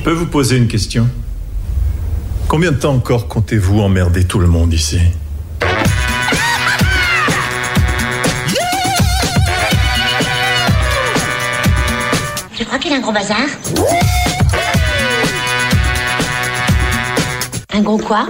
Je peux vous poser une question? Combien de temps encore comptez-vous emmerder tout le monde ici? Tu crois qu'il a un gros bazar? Un gros quoi?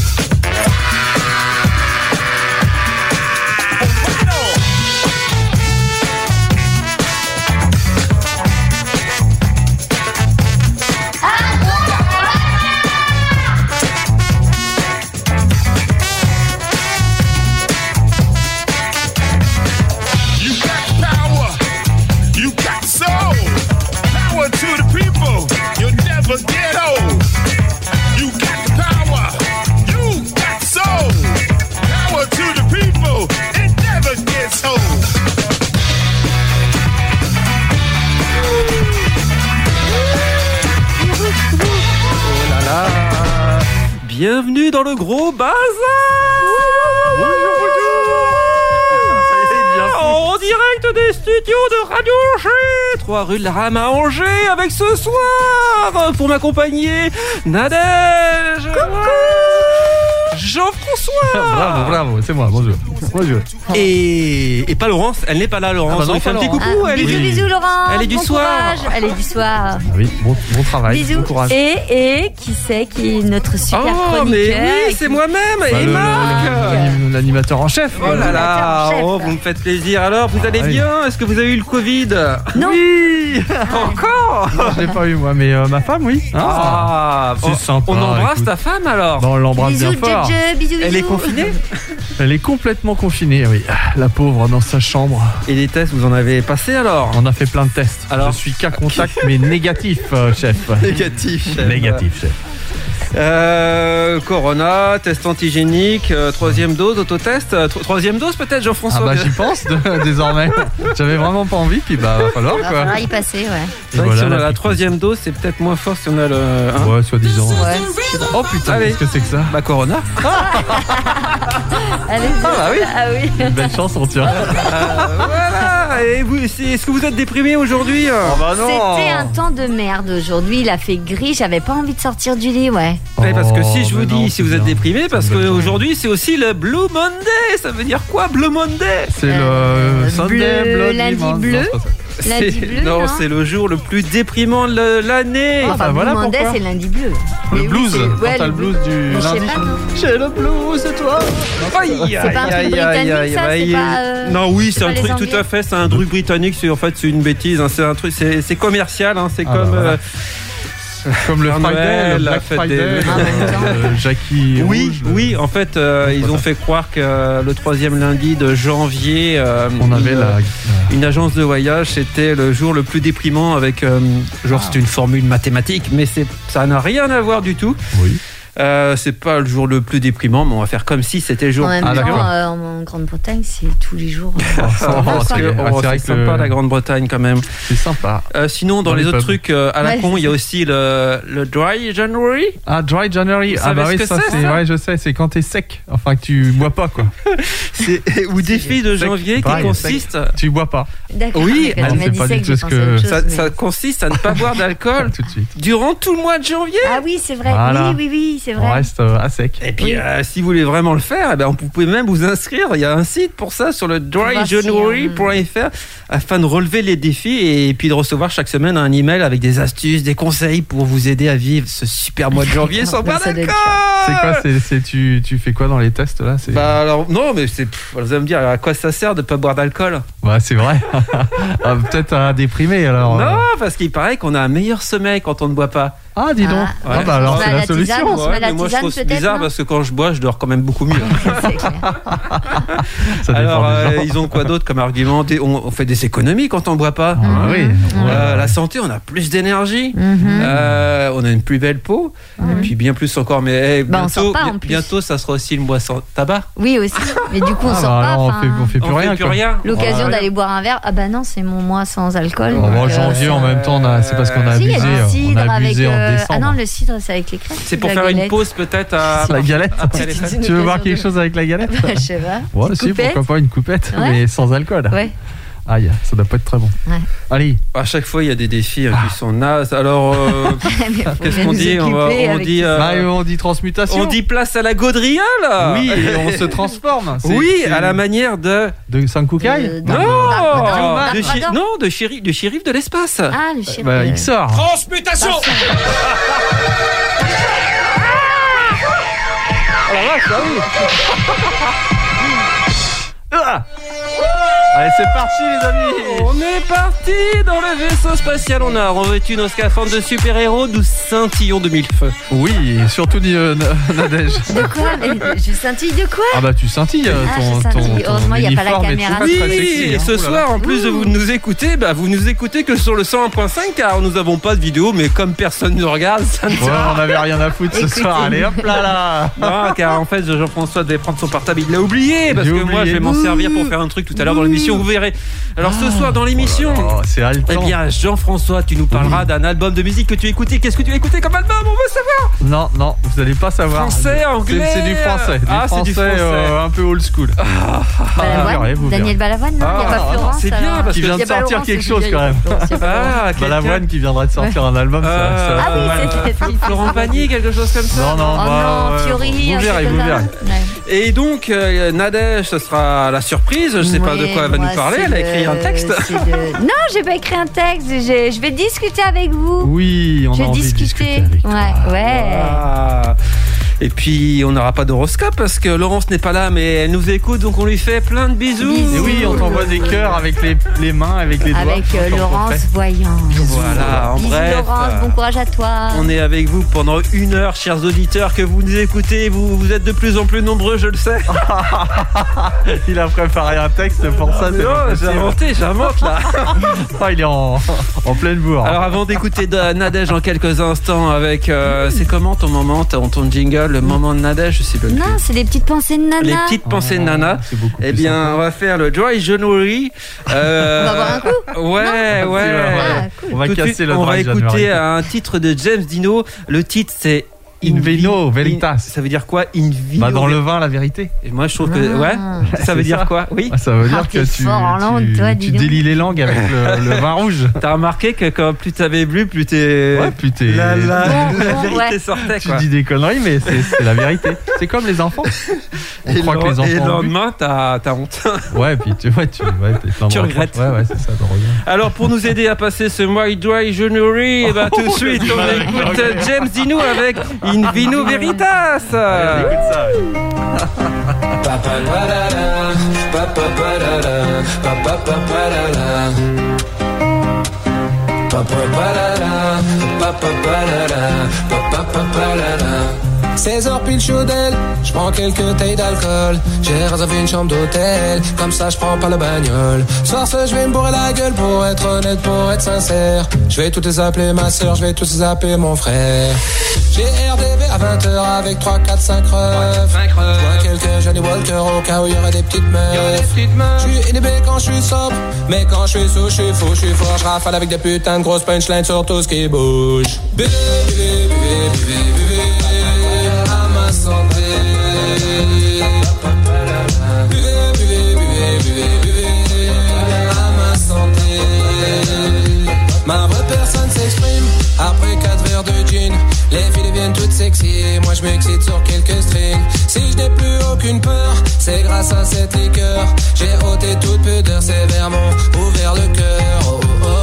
Bienvenue dans le gros bazar. En direct des studios de Radio Angers, 3 rue de la Rame à Angers, avec ce soir, pour m'accompagner, Nadège. Jean-François. Bravo, c'est moi, bonjour. Et pas Laurence, elle n'est pas là, Laurence. On lui fait un petit coucou. Bisous Laurence. Elle est du soir. Elle est du soir. Ah oui, bon travail. Bisous. Bon courage. Et qui c'est qui est notre super chroniqueur? Mais oui, c'est moi-même, et Marc. L'animateur en chef. Oh là là, vous me faites plaisir. Alors, vous allez bien? Est-ce que vous avez eu le Covid? Non. Oui. Encore? Non, je l'ai pas eu moi, mais ma femme, oui. C'est sympa. On embrasse ta femme alors? On l'embrasse bien fort. Bisous. Elle est confinée? Elle est complètement confinée, oui. La pauvre, dans sa chambre. Et les tests, vous en avez passé alors? On a fait plein de tests. Alors, je suis cas contact, mais négatif, chef. Négatif, chef. Négatif, chef. Corona, test antigénique, 3e dose, autotest, 3e dose peut-être, Jean-François? Ah bah j'y pense désormais. J'avais vraiment pas envie, puis va falloir quoi. Il va falloir y passer, ouais. C'est vrai que si on a la 3e dose, c'est peut-être moins fort si on a le... Ouais, soi-disant. Ouais. Oh putain, allez. qu'est-ce que c'est que ça? Bah Corona. Allez, bah oui. Ah oui. Une belle chanson, tiens. Voilà. Et vous, est-ce que vous êtes déprimé aujourd'hui? Bah non. C'était un temps de merde aujourd'hui, il a fait gris, j'avais pas envie de sortir du lit, ouais. Ouais, parce que si je vous mais dis, non, si vous c'est êtes bien. déprimé, parce C'est une belle qu'aujourd'hui c'est aussi le Blue Monday. Ça veut dire quoi, Blue Monday? C'est le Sunday bleu, Bloody lundi Monday. bleu. Non, c'est pas ça. Lundi bleu, Non, non c'est le jour le plus déprimant de l'année. Enfin, bah voilà Blue Monday, pourquoi. c'est lundi bleu. Le Mais blues, oui, quand t'as le blues du Mais je sais lundi. pas, non. J'ai le blues, c'est toi. C'est pas un truc britannique, ça, c'est pas... Non, oui, c'est pas un les truc Anglais. tout à fait. C'est un truc britannique. C'est en fait c'est une bêtise. Hein, c'est un truc. C'est commercial. Hein, c'est Ah, comme. bah, voilà. Comme le Père Friday, Noël, le la Black fête Friday, des- En même temps. Jackie Oui, Rouge, oui. En fait, ils pas ont ça. fait croire que le 3e lundi de janvier, on avait une agence de voyage, c'était le jour le plus déprimant avec c'est une formule mathématique, mais ça n'a rien à voir du tout. Oui. C'est pas le jour le plus déprimant, mais on va faire comme si c'était le jour. En même Ah, temps, d'accord. en Grande-Bretagne, c'est tous les jours. Parce que c'est vrai c'est que sympa la Grande-Bretagne quand même. c'est sympa. Sinon, dans Dans les les autres pubs. trucs à la Ouais, con, c'est il y a aussi le Dry January. Ah, Dry January. Vous Ah bah savez oui, ce que ça c'est, c'est. ça Ouais, je sais. C'est quand t'es sec. Enfin que tu bois pas quoi. Ou défi de janvier qui Dry, consiste. Tu bois pas. D'accord. Oui, quand ah, tu m'as c'est dit pas ça, du que tout j'ai ce pensé à que- autre chose, mais- Ça consiste à ne pas boire d'alcool Tout de suite. durant tout le mois de janvier. Ah oui, c'est vrai. Voilà. Oui, c'est On vrai. reste à sec. Et puis, Oui. si vous voulez vraiment le faire, eh ben, vous pouvez même vous inscrire. Il y a un site pour ça sur le dryjanuary.fr afin de relever les défis et puis de recevoir chaque semaine un email avec des astuces, des conseils pour vous aider à vivre ce super mois de janvier sans boire Ça doit être d'alcool. C'est quoi tu fais quoi dans les tests là? C'est Bah alors, non, mais vous allez me dire, à quoi ça sert de ne pas boire d'alcool? ouais, c'est vrai. Ah, peut-être à déprimer alors. Non, parce qu'il paraît qu'on a un meilleur sommeil quand on ne boit pas. Ah, dis donc. Ah, Ah, bah alors on se c'est met à la la tisane, solution. on se met à la mais moi je tisane, trouve c'est peut-être, bizarre non parce que quand je bois, je dors quand même beaucoup mieux. C'est clair. Ça dépend Alors, des gens. ils ont quoi d'autre comme argument? On fait des économies quand on boit pas. Ah oui. La santé, on a plus d'énergie, Mhm. on a une plus belle peau, et puis bien plus encore. Mais Bah, on sort pas, en plus. bientôt, ça sera aussi le mois sans tabac. Oui, aussi. Mais du coup, on Ah, sort bah, pas. alors, enfin, on fait plus On rien. fait plus quoi. rien. L'occasion Ouais. d'aller boire un verre. Ah bah non, c'est mon mois sans alcool. En donc, janvier, en ça- même temps, c'est parce qu'on a Si, il y abusé. a du On cidre a abusé avec. en décembre. Ah non, le cidre, c'est avec les crêpes. C'est pour la faire une galette. pause peut-être à La galette. après les fêtes. Tu veux boire quelque chose avec la galette? Je sais pas. Ouais, Une si, coupette. pourquoi pas une coupette, Ouais. mais sans alcool. Ouais. Aïe, ça doit pas être très bon. Ouais. Allez. À chaque fois, il y a des défis qui sont nazes. Alors, qu'est-ce qu'on dit? On dit transmutation. On dit place à la gaudriole. Oui, et on se transforme. C'est à la manière de Sankukai. De shérif de l'espace. Ah, le shérif. XOR. Transmutation. Oh la vache, ah oui. Allez, c'est parti les amis. On est parti dans le vaisseau spatial. On a revêtu nos scaphandres de super-héros. Nous scintillons de mille feux. Oui, surtout Nadège. De quoi? Mais je scintille de quoi? Ah bah tu scintilles ton heureusement il n'y a pas la caméra. Oui, et ce soir, en plus de vous nous écouter, vous nous écoutez que sur le 101.5 car nous n'avons pas de vidéo, mais comme personne ne regarde, ça ne sert. On n'avait rien à foutre ce soir. Allez hop là. Non, car en fait Jean-François devait prendre son portable, il l'a oublié parce que moi je vais m'en servir pour faire un truc tout à l'heure dans l'émission, vous verrez. Alors ce soir dans l'émission, c'est haletant. Eh bien Jean-François, tu nous parleras d'un album de musique que tu as écouté. Qu'est-ce que tu as écouté comme album? On veut savoir. Non, vous n'allez pas savoir. Français, anglais. C'est du français. C'est du français. Un peu old school. Balavoine, Daniel Balavoine, non? Il n'y a pas Florence. C'est bien parce qu'il vient de sortir quelque chose quand même. Balavoine qui viendrait de sortir un album. Ah oui, c'est Florent Pagny, quelque chose comme ça. Non, Fiori. Vous verrez. Et donc Nadège, ce sera la surprise. Je sais pas de quoi elle va nous parler. Elle a écrit un texte. Non, j'ai pas écrit un texte. Je vais discuter avec vous. Oui, on a envie de discuter avec toi. Ouais. Et puis on n'aura pas d'horoscope parce que Laurence n'est pas là, mais elle nous écoute, donc on lui fait plein de bisous. Et oui, on t'envoie des cœurs avec les mains, avec les doigts. Avec Laurence Voyant. Voilà, en bisous bref. Laurence, bon courage à toi. On est avec vous pendant 1 heure, chers auditeurs, que vous nous écoutez. Vous êtes de plus en plus nombreux, je le sais. Il a préparé un texte pour ça. J'invente là. Il est en pleine bourre. Alors avant d'écouter Nadège en quelques instants avec c'est comment ton moment, ton jingle, le moment de Nadège, je sais pas. Non, c'est les petites pensées de Nana. Les petites pensées de Nana. Eh bien, on va faire le Dry January. On va boire un coup. Ouais. Cool. On va casser le On va Dry January. écouter un titre de James Dino. Le titre c'est In vino veritas. Ça veut dire quoi? In vino. Dans le vin, la vérité. Et moi, je trouve que ça veut dire quoi? Oui. Ça veut dire que tu délies les langues avec le vin rouge. T'as remarqué que quand plus t'avais bu, plus t'es. Ouais, plus t'es. La vérité sortait. Tu dis des conneries, mais c'est la vérité. C'est comme les enfants. On croit que les enfants. Et le lendemain, t'as honte. Ouais, puis tu regrettes. Ouais, c'est ça. Alors, pour nous aider à passer ce mois Dry January, tout de suite, on écoute James Dino avec In Vino Veritas. Allez, écoute ça. « 16h pile chaudelle, je prends quelques tailles d'alcool. J'ai réservé une chambre d'hôtel, comme ça je prends pas le bagnole. Soir ce je vais me bourrer la gueule pour être honnête, pour être sincère. Je vais tous les appeler ma soeur, je vais tous les appeler mon frère. J'ai RDV à 20h avec 3, 4, 5 refs. Moi quelques Johnny Walker au cas où il y aurait des petites meufs. Je suis inhibé quand je suis sobre, mais quand je suis sous, je suis fou, je suis fort. Je rafale avec des putains de grosses punchlines sur tout ce qui bouge. Buvez, buvez, buvez, buvez, buvez. Santé. Buvez, buvez, buvez, buvez, buvez à ma santé. Ma vraie personne s'exprime après 4 verres de gin. Les filles deviennent toutes sexy, moi je m'excite sur quelques strings. Si je n'ai plus aucune peur, c'est grâce à cette liqueur. J'ai ôté toute pudeur, ces verres m'ont ouvert le cœur. Oh, oh, oh.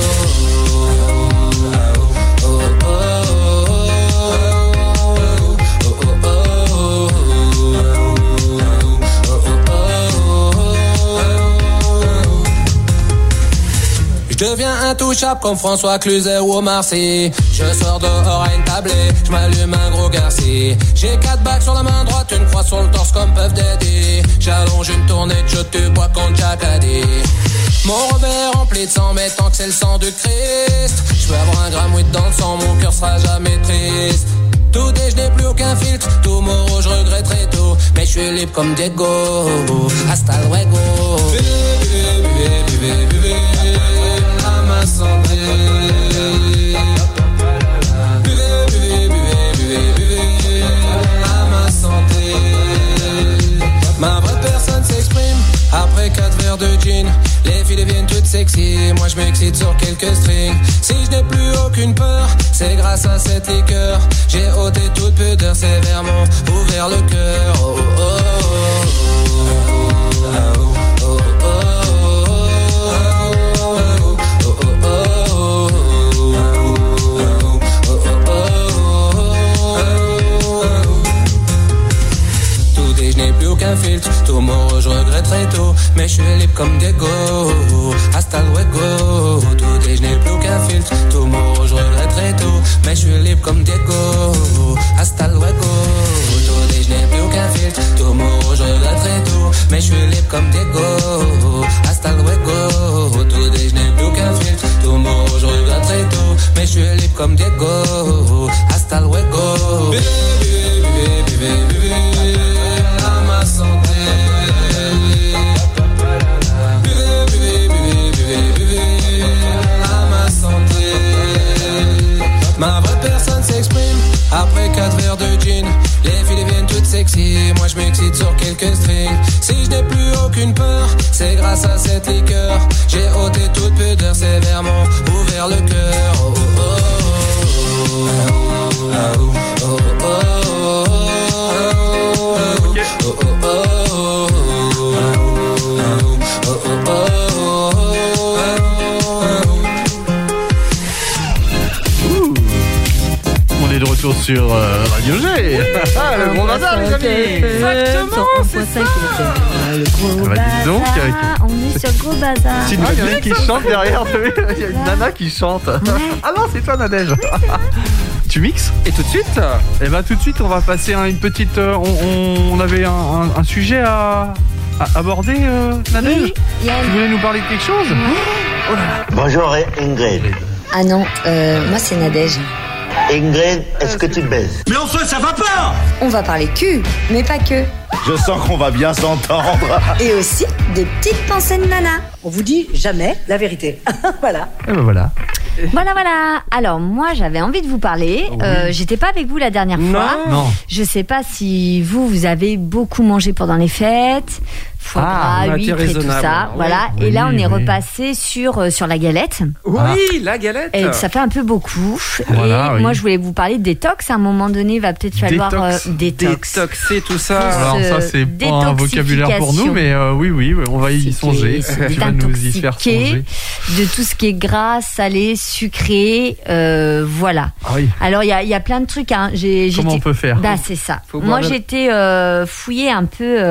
Je deviens intouchable comme François Cluzet ou Omar Sy. Je sors dehors à une tablée, je m'allume un gros garci. J'ai 4 bagues sur la main droite, une croix sur le torse comme Puff Daddy. J'allonge une tournée de shot, tu bois contre Jack Addy. Mon revers rempli de sang, mais tant que c'est le sang de Christ. Je peux avoir un gramme 8 dans le sang, mon cœur sera jamais triste. Tout et je n'ai plus aucun filtre, tout mort je regretterai tout. Mais je suis libre comme Diego, hasta luego. Buvez, buvez, buvez, buvez à ma santé. Buvez, buvez, buvez, buvez, buvez à ma santé. Ma vraie personne s'exprime après 4 verres de gin. Les filles deviennent sexy, moi je m'excite sur quelques strings. Si je n'ai plus aucune peur, c'est grâce à cette liqueur. J'ai ôté toute pudeur, sévèrement ouvert le cœur. Oh, oh, oh, oh, oh, oh, aucun filtre, tout mon je regrette très tôt, mais je suis libre comme Diego, hasta luego. Tout je n'ai plus aucun filtre, tout mon je regrette très tôt, mais je suis libre comme Diego, hasta luego. Tout je n'ai plus aucun filtre, tout mon je regrette très tôt, mais je suis libre comme Diego, hasta luego. Tout je n'ai plus aucun filtre, tout mon je regrette très tôt, mais je suis libre comme Diego, hasta luego. Santé. Buvez, à ma santé. Ma vraie personne s'exprime après 4 verres de gin. Les filles deviennent toutes sexy, moi je m'excite sur quelques strings. Si je n'ai plus aucune peur, c'est grâce à cette liqueur. J'ai ôté toute pudeur, sévèrement ouvert le cœur. Oh, oh, oh, oh, oh, oh, oh, oh. On est de retour sur Radio G. Oui, le gros bazar, les amis. Exactement, c'est ça. Le gros Bah, dis donc, bazar. On est sur le gros bazar. Il y en a qui chante derrière. Il y a une nana qui chante. Ah non, c'est toi, Nadège. Tu mixes? Et tout de suite? Et bah tout de suite, on va passer à une petite... on avait un sujet à aborder, Nadège. Oui, Tu voulais nous parler de quelque chose? Oh là là. Bonjour Ingrid. Ah non, moi c'est Nadège. Ingrid, est-ce que tu te baises? Mais enfin, ça va pas! On va parler cul, mais pas que. Je sens qu'on va bien s'entendre. Et aussi des petites pensées de nana. On vous dit jamais la vérité. Voilà. Et ben voilà. Voilà. Alors moi j'avais envie de vous parler. Oui. J'étais pas avec vous la dernière fois. Non. Je sais pas si vous avez beaucoup mangé pendant les fêtes. Foie gras, huîtres et tout ça. Oui. Voilà. Oui, Et là on est oui. repassé sur la galette. Oui, la galette. Et ça fait un peu beaucoup. Voilà, et oui. moi je voulais vous parler de détox. À un moment donné, il va peut-être falloir détox. Détoxer tout ça. Alors ça c'est pas un vocabulaire pour nous, mais oui, on va y songer. Tu vas nous y faire songer. De tout ce qui est gras, salé, sucré, voilà. Ah oui. Alors il y a plein de trucs. Hein. Comment on peut faire? Bah c'est ça. Faut Moi boire j'étais fouillée un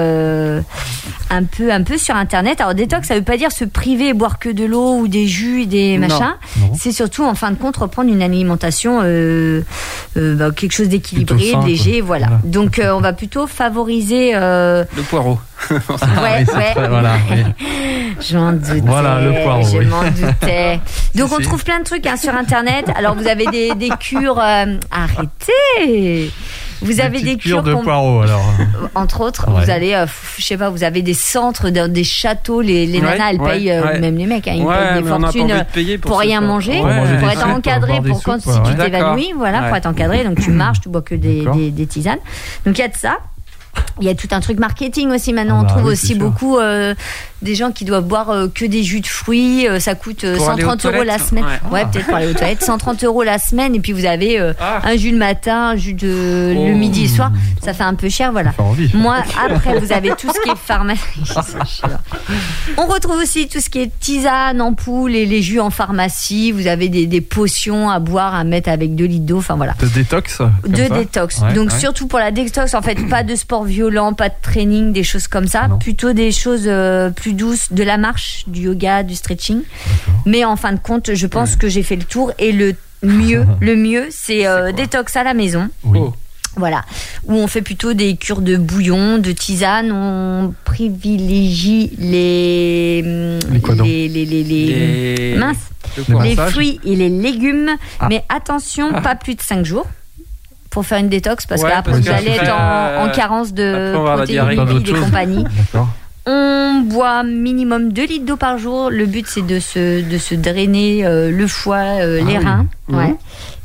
peu sur internet. Alors détox, ça veut pas dire se priver et boire que de l'eau ou des jus, des machins. Non. C'est surtout en fin de compte reprendre une alimentation quelque chose d'équilibré, Plutôt sain, de léger, quoi. voilà. Donc on va plutôt favoriser Le poireau. ouais. Voilà. Oui. Je m'en doutais. Voilà, le poireau, Je oui. m'en doutais. Donc on Si. trouve plein de trucs sur internet. Alors vous avez des cures. Arrêtez. Vous avez des cures de poireaux alors. entre autres, Ouais. vous allez, je sais pas, vous avez des centres, des châteaux, les nanas, elles payent, même les mecs, hein, ils payent des mais on n'a pas fortunes envie de payer pour rien ça. manger, Pour manger pour des être soupes, encadré, pour boire pour des quand soupes, si tu ouais. t'évanouis, voilà, Ouais. pour être encadré, donc tu marches, tu bois que D'accord. des tisanes. Donc il y a de ça. Il y a tout un truc marketing aussi maintenant. Ah bah on trouve oui, aussi c'est sûr. beaucoup des gens qui doivent boire que des jus de fruits. Ça coûte Pour aller aux 130 € la toilettes. semaine. Ouais. Ouais, peut-être pour aller aux toilettes. 130 € la semaine. Et puis vous avez un jus le matin, un jus le midi et le soir. Ça fait un peu cher, voilà. Ça fait envie. Moi, après, vous avez tout ce qui est pharmacie. On retrouve aussi tout ce qui est tisane, ampoule et les jus en pharmacie. Vous avez des potions à boire, à mettre avec 2 litres d'eau. Enfin voilà. De détox. comme De ça. détox. Ouais, Donc ouais. surtout pour la détox, en fait, pas de sport violent, pas de training, des choses comme ça. Non. Plutôt des choses plus douces, de la marche, du yoga, du stretching. Mais en fin de compte, je pense que j'ai fait le tour. Et le mieux, c'est détox à la maison. Oui. Oh. Voilà, où on fait plutôt des cures de bouillon, de tisane, on privilégie les quoi donc mince, Le Les poireau. les massages. fruits et les légumes, Ah. mais attention, pas plus de 5 jours pour faire une détox, parce Ouais, qu'après parce vous allez qu'après, être en carence de après, on va avoir la protéines diarrhée. Pas d'autre lipides et chose. compagnie. D'accord. On boit minimum 2 litres d'eau par jour. Le but, c'est de se drainer le foie, les oui. reins. Mhm. Ouais.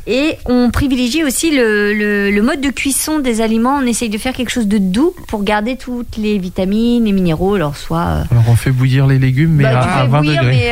Et on privilégie aussi le mode de cuisson des aliments. On essaye de faire quelque chose de doux pour garder toutes les vitamines, les minéraux. Alors on fait bouillir les légumes, mais à 20 degrés.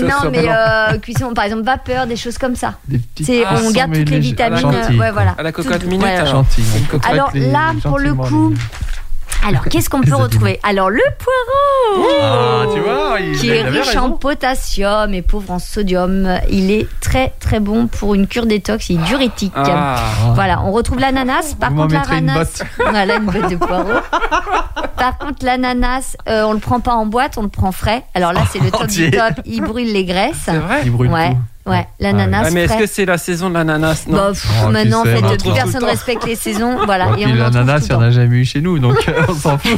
Cuisson, par exemple vapeur, des choses comme ça. On garde toutes les vitamines. À la cocotte minute. Alors là, pour le coup. Alors, qu'est-ce qu'on peut retrouver ? Alors, le poireau, tu vois, qui est riche en potassium et pauvre en sodium. Il est très très bon pour une cure détox, il est diurétique. Voilà, on retrouve l'ananas. Par contre, l'ananas, voilà une botte de poireau. Par contre, l'ananas, on le prend pas en boîte, on le prend frais. Alors là, c'est le top du top. Il brûle les graisses. C'est vrai ? Il brûle tout. Ouais, l'ananas. Mais est-ce que c'est la saison de l'ananas ? Non. Maintenant, en fait, plus personne ne respecte les saisons. Voilà. Et l'ananas, il n'y en a jamais eu chez nous, donc on s'en fout.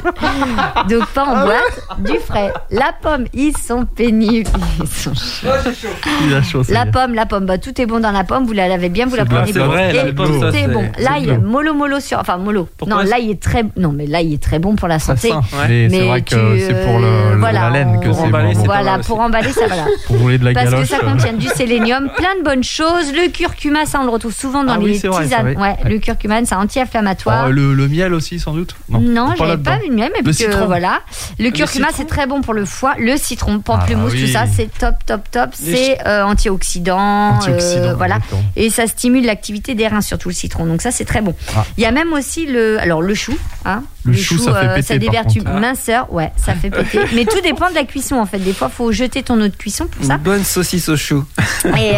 Donc, pas en boîte, du frais. La pomme, ils sont pénibles. Ils sont chauds. La pomme, tout est bon dans la pomme. Vous la lavez bien, vous la prenez bien. Et tout est bon. L'ail, mollo sur. Enfin, mollo. Non, l'ail est très. Non, mais l'ail est très bon pour la santé. Mais c'est vrai que c'est pour la laine que c'est bon. Voilà, pour emballer, ça va. Pour rouler de la galoche. Parce que ça contient du sélénium, plein de bonnes choses. Le curcuma, ça on le retrouve souvent dans les tisanes. Le curcuma, c'est anti-inflammatoire. Le miel aussi, sans doute. Non, j'avais pas vu le miel, mais voilà. Le curcuma, c'est très bon pour le foie. Le citron, pamplemousse, tout ça, c'est top. C'est antioxydant, voilà. Et ça stimule l'activité des reins, surtout le citron. Donc ça, c'est très bon. Il y a même aussi le chou. Le chou, ça fait péter. Ça a des vertus minceur, ça fait péter. Mais tout dépend de la cuisson, en fait. Des fois, il faut jeter ton eau de cuisson pour ça. Une bonne saucisse au chou. Et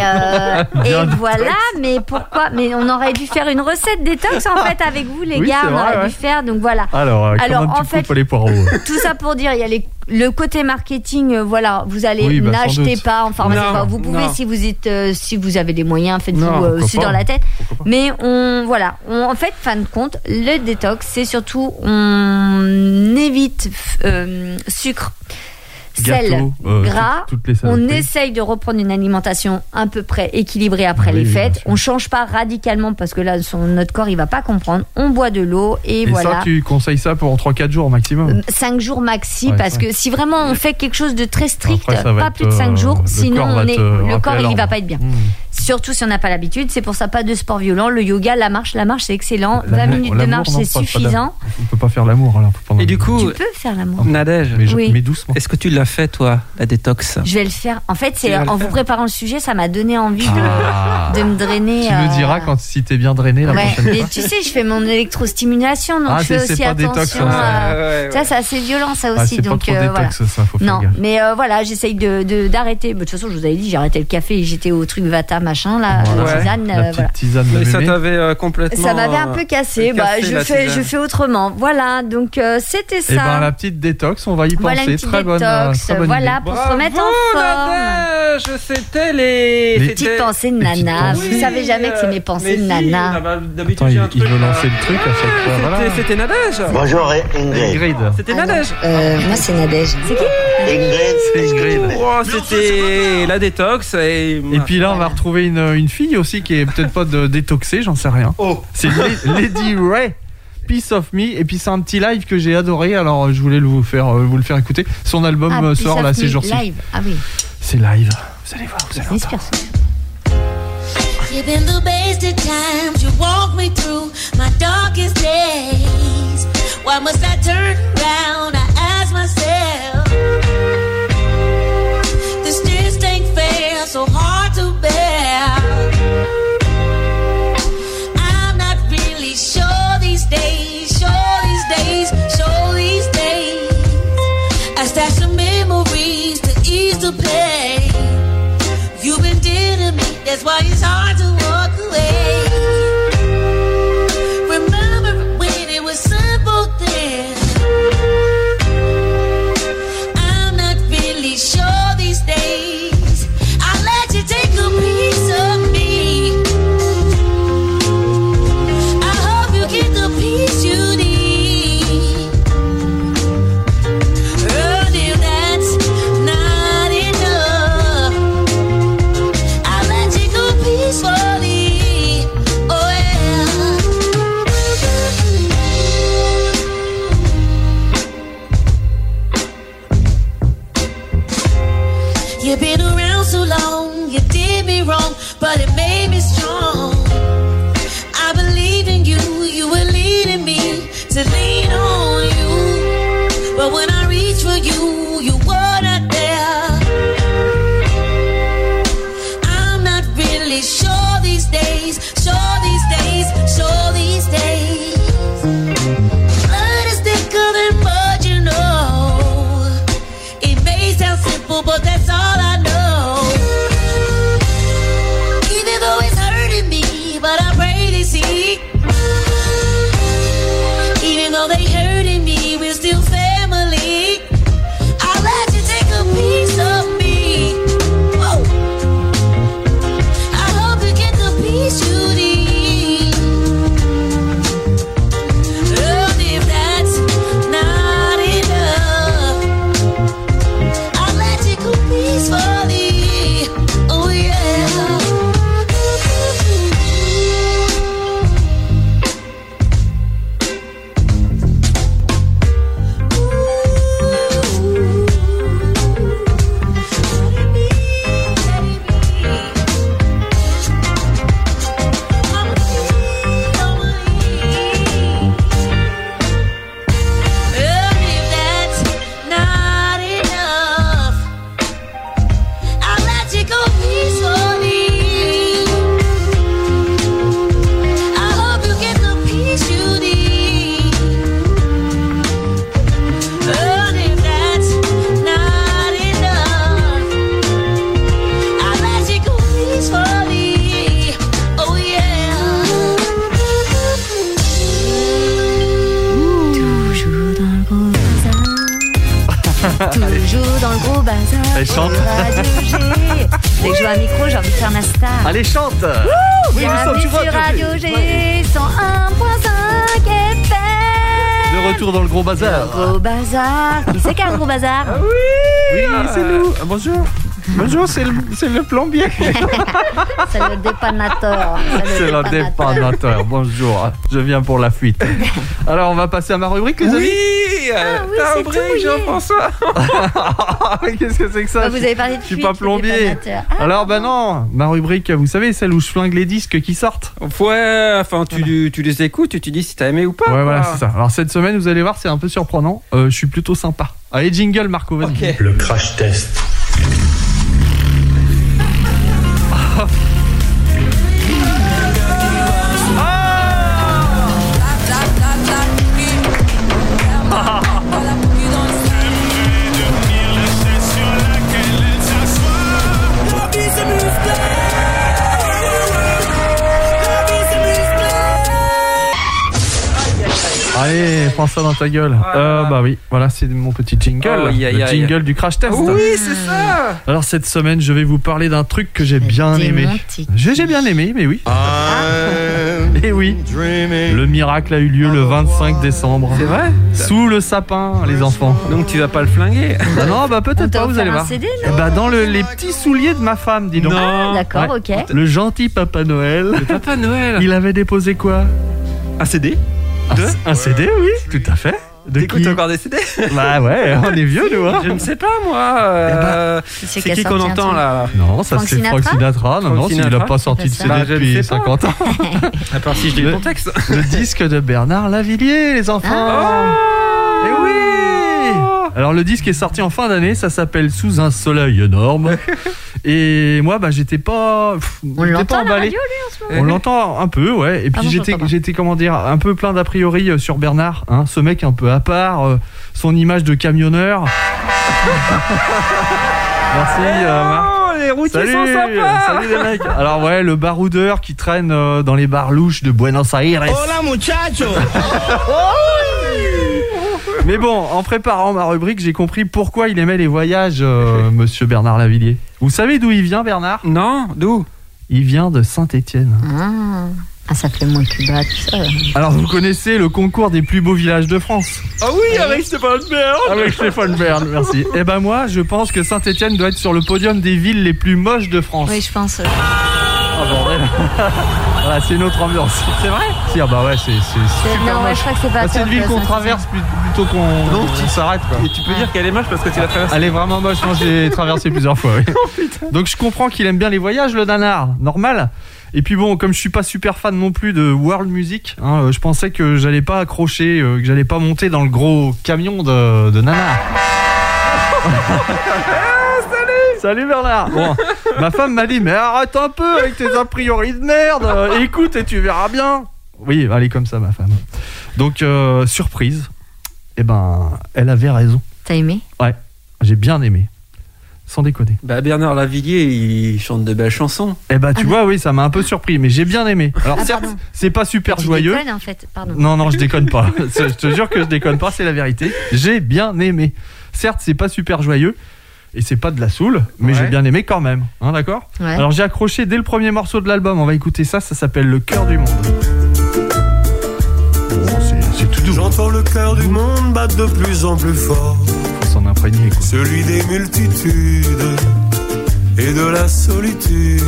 voilà, mais pourquoi ? Mais on aurait dû faire une recette détox en fait avec vous les gars, on aurait dû faire, donc voilà. Alors en fait, les poireaux. Tout ça pour dire, il y a le côté marketing, voilà, vous allez n'achetez pas en pharmacie. Vous pouvez si vous êtes, si vous avez des moyens, faites-vous aussi dans la tête. Mais en fait, fin de compte, le détox, c'est surtout on évite sucre. Sel, gras, on essaye de reprendre une alimentation à peu près équilibrée après les fêtes. On change pas radicalement parce que là, notre corps, il va pas comprendre. On boit de l'eau et voilà. Et ça, tu conseilles ça pour 3-4 jours maximum ? 5 jours maxi, parce que si vraiment on fait quelque chose de très strict, pas plus de 5 jours, sinon le corps, il va pas être bien. Surtout si on n'a pas l'habitude. C'est pour ça, pas de sport violent. Le yoga, la marche, c'est excellent. 20 minutes de marche, c'est suffisant. On peut pas faire l'amour alors. Et du coup, tu peux faire l'amour. Nadège, mais doucement. Est-ce que tu l'as fait toi, la détox ? Je vais le faire. En fait, c'est en vous préparant le sujet, ça m'a donné envie de me drainer. Tu me diras si t'es bien drainé la prochaine fois. Mais tu sais, je fais mon électrostimulation, donc je fais aussi attention. Ça, c'est assez violent, ça aussi. C'est donc pas trop détox, ça, faut faire gaffe. Mais voilà, j'essaye d'arrêter. De toute façon, je vous avais dit, j'ai arrêté le café et j'étais au truc Vata machin là. Tisane, la petite tisane de ça t'avait complètement. Ça m'avait un peu cassé. Je fais autrement. Voilà, donc c'était ça. Et la petite détox, on va y penser. Très bonne voilà, pour se remettre en forme. C'était les petites pensées de nana. Vous savez jamais que c'est mes pensées de nana. D'habitude, il veut lancer le truc à chaque fois. C'était Nadège. Bonjour Ingrid. C'était Nadège. Moi, c'est Nadège. C'est qui ? Ingrid. C'était la détox. Et puis là, on va retrouver une fille aussi qui est peut-être pas détoxée, j'en sais rien. C'est Lady Ray. Piece of Me, et puis c'est un petit live que j'ai adoré, alors je voulais vous le faire écouter. Son album sort là ces jours-ci. Live. Ah oui. C'est live. Vous allez voir, vous allez entendre. Given the wasted times you walk me through my darkest days, why must I turn around? I ask myself, this just ain't fair, so hard to bear. I'm not really sure these days, I stash some memories to ease the pain you've been dear to me, that's why it's hard to walk away. Remember when it was simple then? I'm not really sure these days. I'll let you take a piece of me. I hope you get the piece you need. Piece for you, you were not there. I'm not really sure these days, sure these days, sure these days. Blood is thicker than mud, you know. It may sound simple, but that's all I know. Even though it's hurting me, but I pray they see. Even though they hurting me, we're still family. I'll let you take a piece of me. Whoa. I hope you get the piece you need. And if that's not enough, I'll let you go peacefully. Oh yeah. Toujours dans le gros bazar. Elle chante. Dès que je vois un micro, j'ai envie de faire ma star. Allez, chante. Oui, nous sommes sur Radio G 101.5 FM. De retour dans le gros bazar. Le gros bazar. Qui c'est qui a le gros bazar? Oui, c'est nous. Bonjour. Bonjour, c'est le plombier. C'est le dépanateur. C'est le dépanateur. Bonjour, je viens pour la fuite. Alors, on va passer à ma rubrique, les amis. Oui, ta rubrique, Jean-François. Qu'est-ce que c'est que ça? Vous avez parlé de Je suis pas plombier. Alors, non, ma rubrique, vous savez, celle où je flingue les disques qui sortent. Ouais, enfin, tu les écoutes et tu dis si t'as aimé ou pas. Ouais, voilà, c'est ça. Alors, cette semaine, vous allez voir, c'est un peu surprenant. Je suis plutôt sympa. Allez, jingle, Marco, vas-y. Okay. Le crash test. Allez, prends ça dans ta gueule. Bah oui, voilà, c'est mon petit jingle. Le jingle du crash test. Oui, c'est ça. Alors cette semaine, je vais vous parler d'un truc que j'ai bien aimé. J'ai bien aimé, mais oui. Et oui, le miracle a eu lieu le 25 décembre. C'est vrai? Sous le sapin, les enfants. Donc tu vas pas le flinguer? Bah non, bah peut-être pas, vous allez voir. CD, bah dans les petits souliers de ma femme, dis donc. Ah, d'accord, ouais. ok. Le gentil Papa Noël. Le Papa Noël. Il avait déposé quoi? Un CD? Un CD, oui, tout à fait. T'écoutes encore des CD? Bah ouais, on est vieux nous, hein. Je ne sais pas moi. C'est qui qu'on entend là? Non, ça c'est Frank Sinatra. Non, il n'a pas sorti de CD depuis 50 ans. À part si je lis le contexte. Le disque de Bernard Lavilliers, les enfants. Et oui. Alors le disque est sorti en fin d'année, ça s'appelle Sous un soleil énorme. Et moi, bah j'étais pas. On l'entend emballé. À la radio, lui, en ce moment. On l'entend un peu, ouais. Et puis j'étais comment dire, un peu plein d'a priori sur Bernard, hein, ce mec un peu à part, son image de camionneur. Merci Marc. Les routiers sont sympas. Salut les mecs. Alors ouais, le baroudeur qui traîne dans les bars louches de Buenos Aires. Hola muchacho. Mais bon, en préparant ma rubrique, j'ai compris pourquoi il aimait les voyages, monsieur Bernard Lavilliers. Vous savez d'où il vient, Bernard? Non, d'où? Il vient de Saint-Étienne. Ah, ça fait moins que bas, tout ça. Alors, vous connaissez le concours des plus beaux villages de France? Ah oui, avec Stéphane Bern. Avec Stéphane Bern, merci. Eh ben moi, je pense que Saint-Étienne doit être sur le podium des villes les plus moches de France. Oui, je pense. Ah bordel. Voilà, c'est une autre ambiance. C'est vrai? Si, ah bah ouais, c'est super non, ouais, moche. je crois que c'est pas C'est une ville qu'on traverse plutôt qu'on s'arrête, quoi. Et tu peux dire qu'elle est moche parce que tu l'as traversée. Elle est vraiment moche, non, j'ai traversé plusieurs fois, oui. Oh, putain. Donc je comprends qu'il aime bien les voyages, le nanar, normal. Et puis bon, comme je suis pas super fan non plus de world music, hein, je pensais que j'allais pas accrocher, que j'allais pas monter dans le gros camion de nanar. Salut Bernard. Bon, ma femme m'a dit mais arrête un peu avec tes a priori de merde. Écoute et tu verras bien. Oui, elle est comme ça ma femme. Donc surprise. Eh ben, elle avait raison. T'as aimé ? Ouais, j'ai bien aimé. Sans déconner. Bah Bernard Lavillier, il chante de belles chansons. Eh bah tu vois, oui, ça m'a un peu surpris, mais j'ai bien aimé. Alors certes, c'est pas super joyeux. Tu déconnes en fait, pardon. Non, je déconne pas. Je te jure que je déconne pas, c'est la vérité. J'ai bien aimé. Certes, c'est pas super joyeux. Et c'est pas de la soul, mais j'ai bien aimé quand même. Hein, d'accord ? Ouais. Alors j'ai accroché dès le premier morceau de l'album. On va écouter ça, ça s'appelle Le cœur du monde. Bon, c'est tout doux. J'entends le cœur du monde battre de plus en plus fort. Faut s'en imprégner, quoi. Celui des multitudes et de la solitude.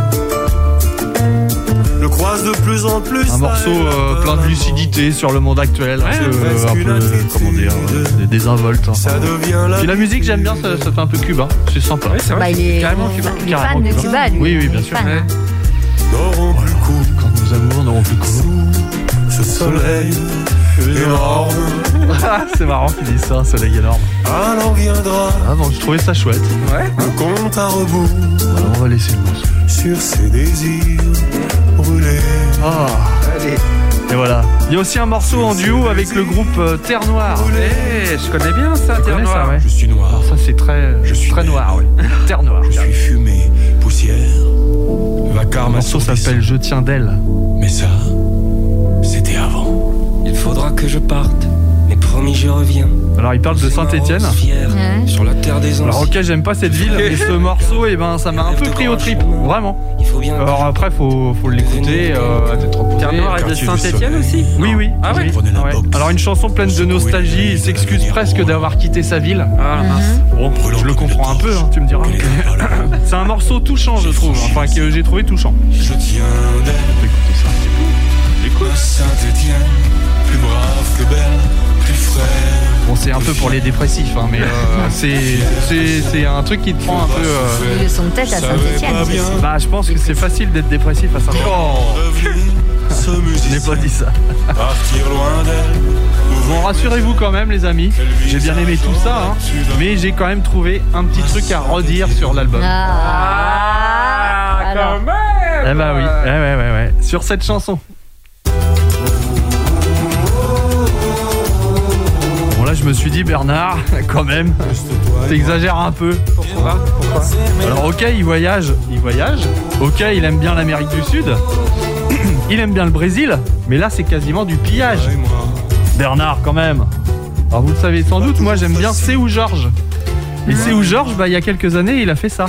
Le croise de plus en plus. Un morceau plein de lucidité sur le monde actuel. Un peu, comment dire, désinvolte. Puis la musique, j'aime bien, ça fait un peu Cuba. C'est sympa. Ouais, c'est vrai. Bah, il est carrément Cuba. Il est fan de Cuba, lui. Oui, bien sûr. Fan, hein. Quand nos amours n'auront plus cours. Ce soleil énorme. C'est marrant qu'il dise ça, un soleil énorme. Alors viendra. Ah bon, je trouvais ça chouette. Ouais. Le compte à rebours. Alors on va laisser le morceau. Sur ses désirs brûlés. Ah, allez. Et voilà. Il y a aussi un morceau en duo avec le groupe Terre Noire. Je connais bien ça, Terre Noire. Ça, ouais. Je suis noir. Alors ça c'est très noir, ouais. Terre Noire. Je suis fumée, poussière. Le morceau s'appelle Je tiens d'elle. Mais ça, c'était avant. Il faudra que je parte, mais promis je reviens. Alors il parle de Saint-Étienne. Sur la terre des anciens. Alors ok, j'aime pas cette ville, mais ce morceau, ça m'a un peu pris au trip, vraiment. Alors après, faut l'écouter, d'être reposé. Terre Noire et de Saint-Étienne aussi. Oui. Ah ouais. Alors une chanson pleine de nostalgie, il s'excuse presque d'avoir quitté sa ville. Ah mince. Bon, je le comprends un peu, hein, tu me diras. C'est un morceau touchant, je trouve, enfin que j'ai trouvé touchant. Je tiens d'elle. Écoutez ça. Écoute. Saint-Étienne, plus brave que belle, plus frère. Bon, c'est un peu pour les dépressifs, hein, mais c'est un truc qui te prend un peu. Ils sont peut-être à Saint-Étienne. Bah, je pense que c'est facile d'être dépressif à Saint-Étienne. Je n'ai pas dit ça. Partir loin d'elle. Bon, rassurez-vous quand même, les amis. J'ai bien aimé tout ça, hein, mais j'ai quand même trouvé un petit truc à redire sur l'album. Quand même. Eh bah oui, ouais. Sur cette chanson. Bon là je me suis dit Bernard, quand même, t'exagères un peu. Pourquoi Alors ok, il voyage. Ok, il aime bien l'Amérique du Sud. Il aime bien le Brésil, mais là c'est quasiment du pillage. Bernard quand même. Alors vous le savez sans doute, moi j'aime bien C'est où Georges. Et C'est où Georges, il y a quelques années il a fait ça.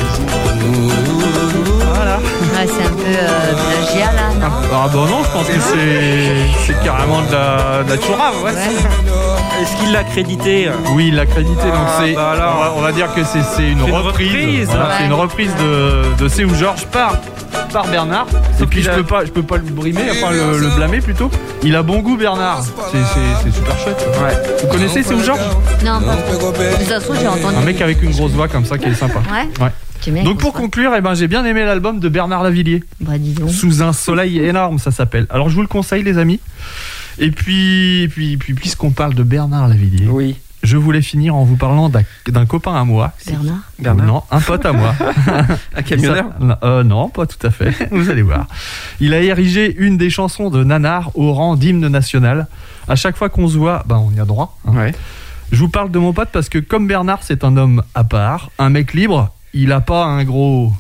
Voilà. Ouais, c'est un peu plagiat là, non ? Ah bah non, je pense que c'est carrément de la chourave, ouais. Est-ce qu'il l'a crédité ? Oui, il l'a crédité, donc c'est. Bah alors. On va dire que c'est une reprise. Voilà, ouais. C'est une reprise de C'est où Georges par Bernard. Et puis je peux pas le brimer, enfin le blâmer plutôt. Il a bon goût Bernard. C'est super chouette. Ouais. Vous connaissez C'est où Georges ? Non, pas trop. De toute façon, j'ai entendu. Un mec avec une grosse voix comme ça qui est sympa. Ouais. Donc pour conclure, j'ai bien aimé l'album de Bernard Lavillier. Bah dis donc. Sous un soleil énorme, ça s'appelle. Alors je vous le conseille les amis. Et puis puisqu'on parle de Bernard Lavillier, oui. Je voulais finir en vous parlant d'un copain à moi. Bernard ? Non, un pote à moi. Un camionneur ? Non, pas tout à fait. Vous allez voir. Il a érigé une des chansons de Nanar au rang d'hymne national. À chaque fois qu'on se voit, on y a droit. Hein. Ouais. Je vous parle de mon pote parce que comme Bernard, c'est un homme à part, un mec libre. Il a pas un gros...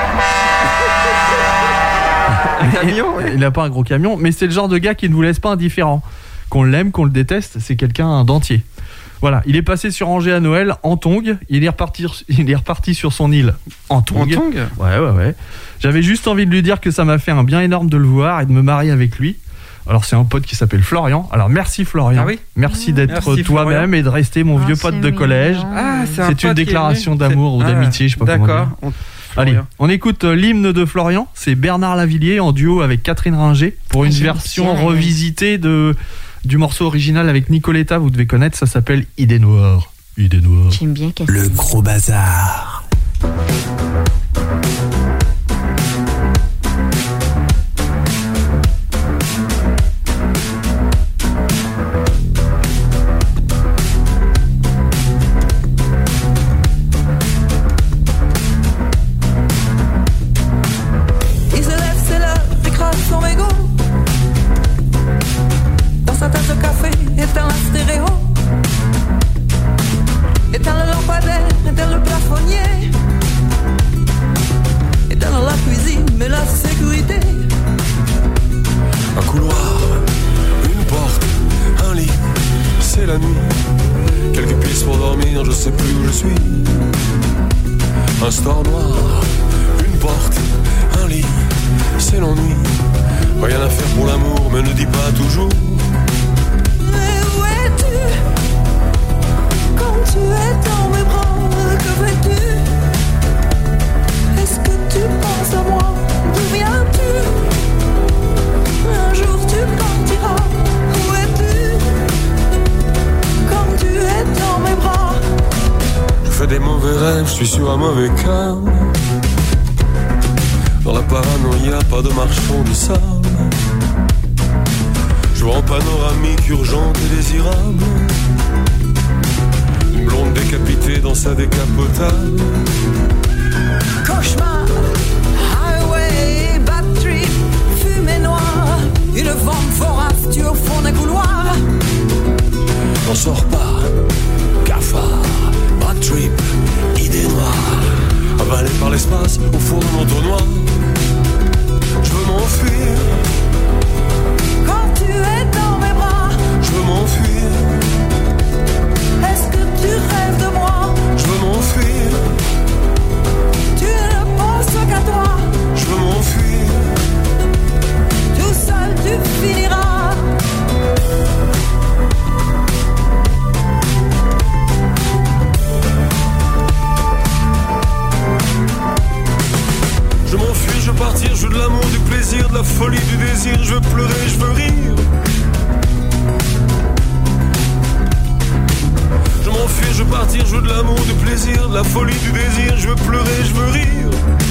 camion, ouais. Il a pas un gros camion, mais c'est le genre de gars qui ne vous laisse pas indifférent. Qu'on l'aime, qu'on le déteste, c'est quelqu'un d'entier. Voilà, il est passé sur Angers à Noël en tongue, il est reparti sur son île en tongue. En tongue ? Ouais. J'avais juste envie de lui dire que ça m'a fait un bien énorme de le voir et de me marier avec lui. Alors c'est un pote qui s'appelle Florian. Alors merci Florian. Ah oui. Merci d'être toi-même et de rester mon vieux pote de collège. Ah, c'est une déclaration d'amour ou d'amitié, je sais pas comment dire. D'accord. Allez, on écoute l'hymne de Florian. C'est Bernard Lavillier en duo avec Catherine Ringer pour une version revisitée du morceau original avec Nicoletta. Vous devez connaître, ça s'appelle Idée Noire. Idée Noire. J'aime bien Catherine. Le gros bazar. suis. Un store noir, une porte, un lit, c'est l'ennui. Rien à faire pour l'amour, mais ne dis pas toujours. Mais où es-tu? Quand tu es dans mes bras, que fais-tu? Est-ce que tu penses à moi? D'où viens-tu? Un jour tu partiras. Où es-tu? Quand tu es dans mes bras. Je fais des mauvais rêves, je suis sur un mauvais cœur. Dans la paranoïa, pas de marchand de sable. Je vois en panoramique urgente et désirable une blonde décapitée dans sa décapotable. Cauchemar, highway, bad trip, fumée noire, une vente vorace au fond d'un couloir. N'en sors pas, cafard, bad trip, idée noire, avalée par l'espace au fond de l'entonnoir. Je veux m'enfuir. Quand tu es dans mes bras, je veux m'enfuir. Est-ce que tu rêves de moi? Je veux m'enfuir. Tu ne penses qu'à toi. Je veux m'enfuir. Tout seul tu finiras. Je m'enfuis, je veux partir, je veux de l'amour, du plaisir, de la folie, du désir. Je veux pleurer, je veux rire. Je m'enfuis, je veux partir, je veux de l'amour, du plaisir, de la folie, du désir. Je veux pleurer, je veux rire.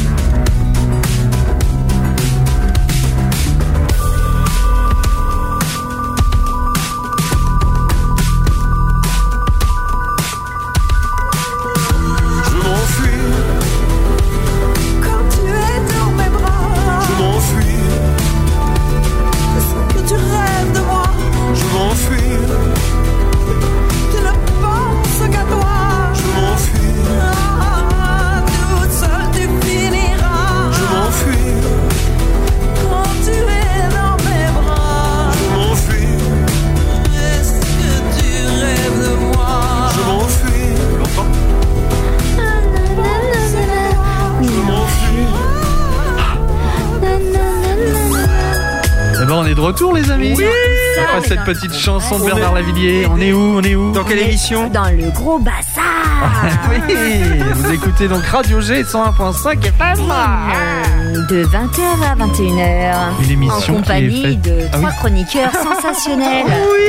Retour les amis. Oui. Après cette petite chanson de Bernard Lavilliers, on est où? Dans quelle émission? Dans le gros bazar. Oui. Vous écoutez donc Radio G 101.5 FM. De 20h à 21h. Une émission en compagnie qui est faite... de trois chroniqueurs sensationnels.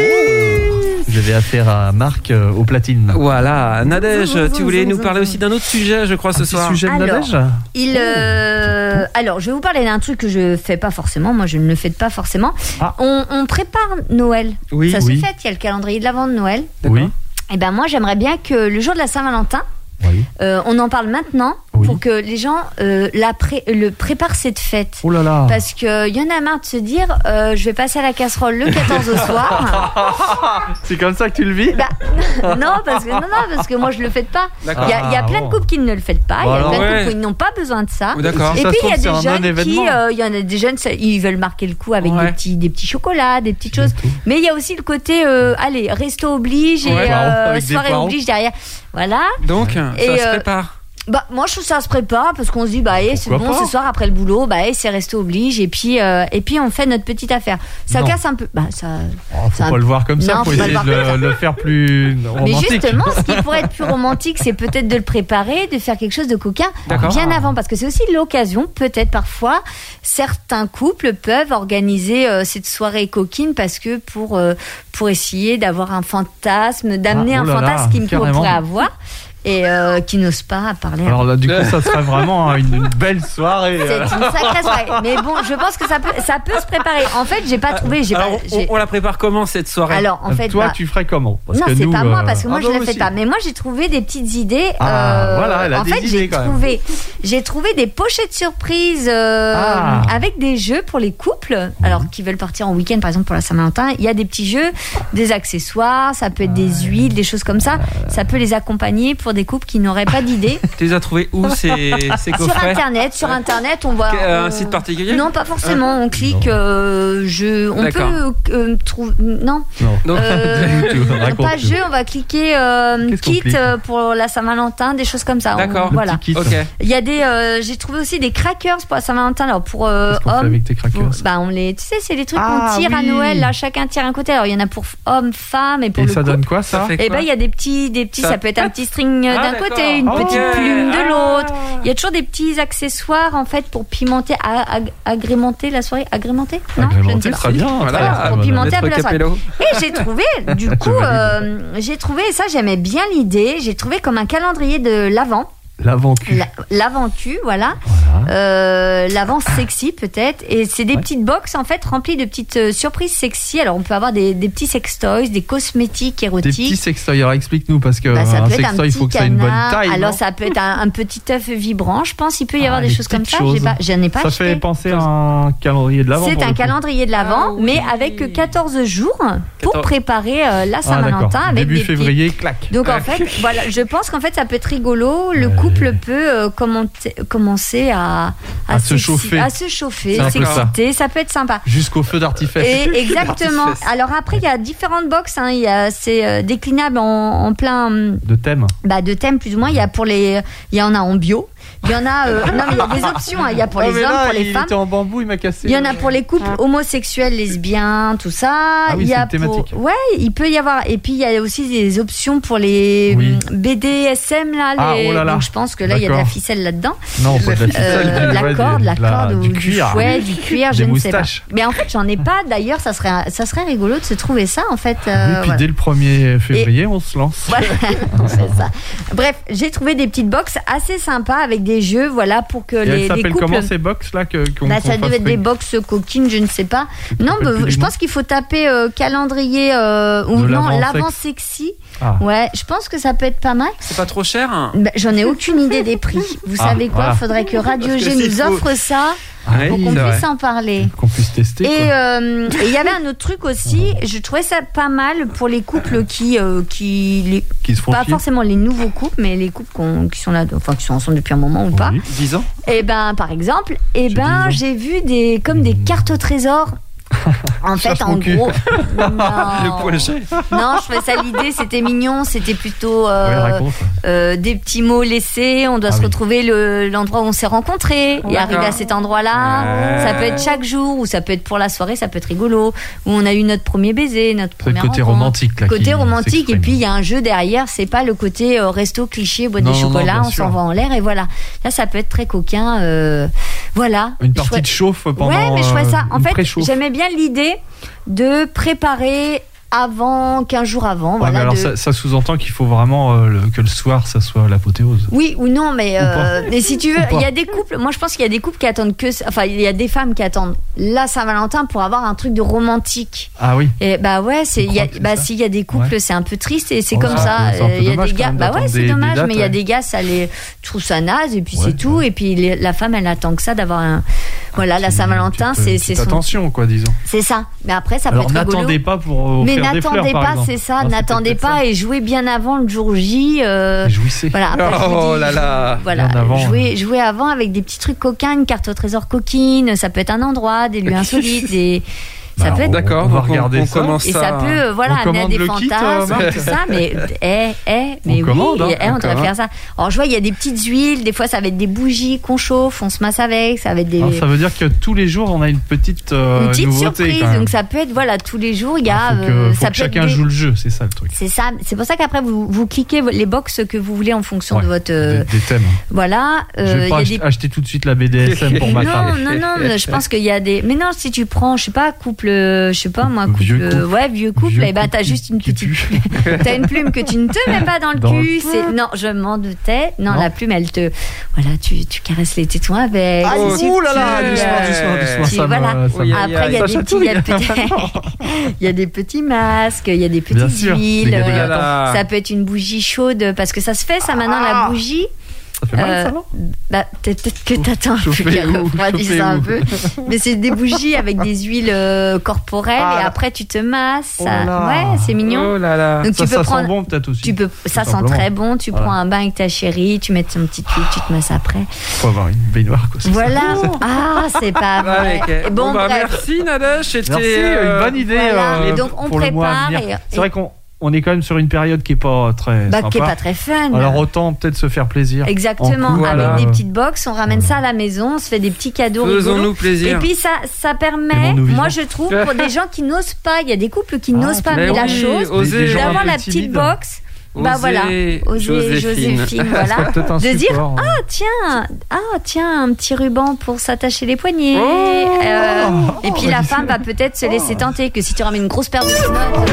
Vous avez affaire à Marc au platine. Voilà, Nadège, tu voulais nous parler aussi d'un autre sujet, je crois, ce soir. Sujet de Nadège. Alors, je vais vous parler d'un truc que je fais pas forcément. Moi, je ne le fais pas forcément. On prépare Noël. Oui. Ça se fait. Il y a le calendrier de l'Avent de Noël. Oui. Et ben moi, j'aimerais bien que le jour de la Saint-Valentin, on en parle maintenant pour que les gens préparent cette fête. Oh là là. Parce qu'il y en a marre de se dire je vais passer à la casserole le 14 au soir. C'est comme ça que tu le vis? Non, parce que moi je le fais pas. Il y a plein de couples qui ne le font pas. Il y a plein de couples qui n'ont pas besoin de ça. D'accord. Et puis il y a des jeunes il y en a des jeunes, ils veulent marquer le coup avec des petits chocolats, des petites choses. Mais il y a aussi le côté allez, resto oblige et soirée oblige derrière. Voilà. Donc ça se prépare. Moi je trouve ça se prépare parce qu'on se dit c'est bon ce soir après le boulot c'est resto oblige et puis on fait notre petite affaire. Ça casse un peu faut pas le voir comme ça, faut essayer de le faire plus romantique. Mais justement ce qui pourrait être plus romantique c'est peut-être de le préparer, de faire quelque chose de coquin bien avant, parce que c'est aussi l'occasion, peut-être parfois certains couples peuvent organiser cette soirée coquine parce que pour essayer d'avoir un fantasme, d'amener un fantasme qu'ils pourraient avoir et qui n'osent pas parler. Alors là, du coup, ça serait vraiment une belle soirée. C'est une sacrée soirée. Mais bon, je pense que ça peut se préparer. En fait, j'ai pas trouvé. On la prépare comment cette soirée? Alors, en fait, toi, tu ferais comment? Parce que c'est pas moi, parce que moi, je ne le fais pas. Mais moi, j'ai trouvé des petites idées. Voilà, elle a des idées quand même. J'ai trouvé des pochettes surprises avec des jeux pour les couples. Alors, qui veulent partir en week-end, par exemple, pour la Saint-Valentin. Il y a des petits jeux, des accessoires, ça peut être des huiles, des choses comme ça. Ça peut les accompagner pour des couples qui n'auraient pas d'idée. Tu les as trouvés où ces coffrets? Sur Internet, on voit. Un site particulier? Non, pas forcément. On clique. On peut trouver. Non. Pas jeu. On va cliquer kit pour la Saint-Valentin, des choses comme ça. D'accord. Voilà. Ok. Il y a j'ai trouvé aussi des crackers pour la Saint-Valentin. Alors pour hommes. Avec tes crackers. On les. Tu sais, c'est les trucs qu'on tire à Noël. Là, chacun tire un côté. Alors il y en a pour hommes, femmes et pour le ça couple. donne quoi ça? Et il y a des petits. Ça peut être un petit string d'un côté, une petite plume de l'autre. Il y a toujours des petits accessoires en fait pour pimenter, agrémenter la soirée. Agrémenter? Non, je ne sais pas. Très bien. Voilà, pour pimenter un peu la soirée. Et j'ai trouvé, du coup, et ça j'aimais bien l'idée. J'ai trouvé comme un calendrier de l'Avent. L'Avent-cul. L'Avent-cul, voilà. L'Avent sexy peut-être. Et c'est des petites box en fait remplies de petites surprises sexy. Alors on peut avoir des petits sextoys, des cosmétiques érotiques. Des petits sextoys. Alors explique-nous parce que un sextoy il faut que ça ait une bonne taille. Alors ça peut être un petit œuf vibrant. Je pense il peut y avoir des choses comme ça. J'en ai pas ça acheté. fait penser à un calendrier de l'Avent. C'est un calendrier de l'Avent, mais avec 14 jours pour préparer la Saint-Valentin avec début février, clac. Donc en fait, voilà, je pense qu'en fait ça peut être rigolo. Le couple peut commencer à se chauffer, s'exciter. Ça peut être sympa. Jusqu'au feu d'artifice. Exactement. Alors après, il y a différentes box. C'est déclinable en plein de thèmes. De thèmes plus ou moins. Il y en a en bio. Il y en a. Non, mais il y a des options. Il y a pour les hommes, pour les femmes. Il était en bambou, il m'a cassé. Il y en a pour les couples homosexuels, lesbiens, tout ça. Ah oui, il y a c'est thématique. Ouais, il peut y avoir. Et puis il y a aussi des options pour les BDSM là. Donc je pense que là il y a de la ficelle là-dedans. Non, pas de la ficelle. La corde ou du cuir. Du cuir, je ne sais pas. Mais en fait, j'en ai pas. D'ailleurs, ça serait rigolo de se trouver ça en fait. Et puis dès le 1er février, on se lance. Voilà, on fait ça. Bref, j'ai trouvé des petites box assez sympas avec des jeux, voilà, pour que les couples. Comment ces box là ça devait être des box coquines, je ne sais pas. Non, je pense qu'il faut taper calendrier ou non l'Avent sexy. Ouais, je pense que ça peut être pas mal. C'est pas trop cher? J'en ai aucune idée des prix. Vous savez quoi? Faudrait que Radio G nous offre ça. Pour qu'on puisse en parler. Qu'on puisse tester. Et il y avait un autre truc aussi, je trouvais ça pas mal pour les couples qui se font pas forcément les nouveaux couples, mais les couples qui sont là, enfin qui sont ensemble depuis un moment ou pas. 10 ans. Et par exemple, j'ai vu des cartes au trésor. En fait, en gros, le projet. Non, je fais ça. L'idée, c'était mignon. C'était plutôt des petits mots laissés. On doit se retrouver l'endroit où on s'est rencontrés et arriver à cet endroit-là. Ça peut être chaque jour ou ça peut être pour la soirée. Ça peut être rigolo. Où on a eu notre premier baiser, notre première rencontre. Côté romantique. Et puis il y a un jeu derrière. C'est pas le côté resto cliché, boîte de chocolat. On s'en va en l'air et voilà. Là, ça peut être très coquin. Voilà. Une partie de chauffe pendant. Ouais, mais je trouvais ça. En fait, j'aimais bien l'idée de préparer avant, 15 jours avant. Voilà, mais alors ça sous-entend qu'il faut vraiment que le soir ça soit l'apothéose. Oui ou non, mais si tu veux, il y a des couples. Moi, je pense qu'il y a des couples qui attendent il y a des femmes qui attendent la Saint-Valentin pour avoir un truc de romantique. Ah oui. Et s'il y a des couples, c'est un peu triste et c'est comme ça. Il y a des gars. C'est dommage, mais il y a des gars, ça les trouve ça naze et puis c'est tout. Et puis la femme, elle attend que ça d'avoir un. Voilà, la Saint-Valentin, c'est son. Attention, quoi, disons. C'est ça. Mais après, ça peut être rigolo. N'attendez pas pour. Mais n'attendez pas, c'est ça. N'attendez pas et jouez bien avant le jour J. Jouissez. Voilà. Là. Voilà. Jouez avant avec des petits trucs coquins, une carte au trésor coquine. Ça peut être un endroit, des lieux insolites, des. Ça peut être. D'accord, on va regarder ça. Et ça peut, amener à des fantasmes, tout ça, mais on devrait faire ça. Alors, je vois, il y a des petites huiles, des fois, ça va être des bougies qu'on chauffe, on se masse avec, ça va être des. Alors, ça veut dire que tous les jours, on a une petite nouveauté, surprise. Donc, ça peut être, tous les jours, il y a. Faut que chacun joue le jeu, c'est ça le truc. C'est ça. C'est pour ça qu'après, vous cliquez les box que vous voulez en fonction de votre. Des thèmes. Voilà. Je vais pas acheter tout de suite la BDSM pour ma femme. Non, je pense qu'il y a des. Mais non, si tu prends, je sais pas, couple. Je sais pas moi, vieux couple, et t'as juste une petite t'as une plume que tu ne te mets pas dans le cul. Non, je m'en doutais. Non, la plume, elle te. Voilà, tu caresses les tétons avec. Ouh là là, doucement. Après, il y a des petits masques, il y a des petites huiles. Ça peut être une bougie chaude parce que ça se fait, ça maintenant, la bougie. Ça fait mal, ça, non? Bah, peut-être que t'attends un peu qu'elle refroidisse un peu. Mais c'est des bougies avec des huiles corporelles et après tu te masses. Ouais, c'est mignon. Oh là là. Donc, ça sent bon peut-être aussi. Ça sent très bon. Tu prends un bain avec ta chérie, tu mets ton petite huile, tu te masses après. Faut avoir une baignoire, quoi. Voilà. Ah, c'est pas vrai. Bon, bah, merci Nadège. C'était une bonne idée. Et donc on prépare. C'est vrai qu'on est quand même sur une période qui est pas très sympa. Qui est pas très fun. Alors autant peut-être se faire plaisir. Exactement. Avec des petites box, on ramène ça à la maison, on se fait des petits cadeaux. Faisons-nous plaisir. Et puis ça permet, moi je trouve, pour des gens qui n'osent pas, il y a des couples qui n'osent pas, mais la chose d'avoir la petite box. Bah voilà, Joséphine, voilà, de dire tiens un petit ruban pour s'attacher les poignets. Et puis la femme va peut-être se laisser tenter que si tu ramènes une grosse paire de menottes.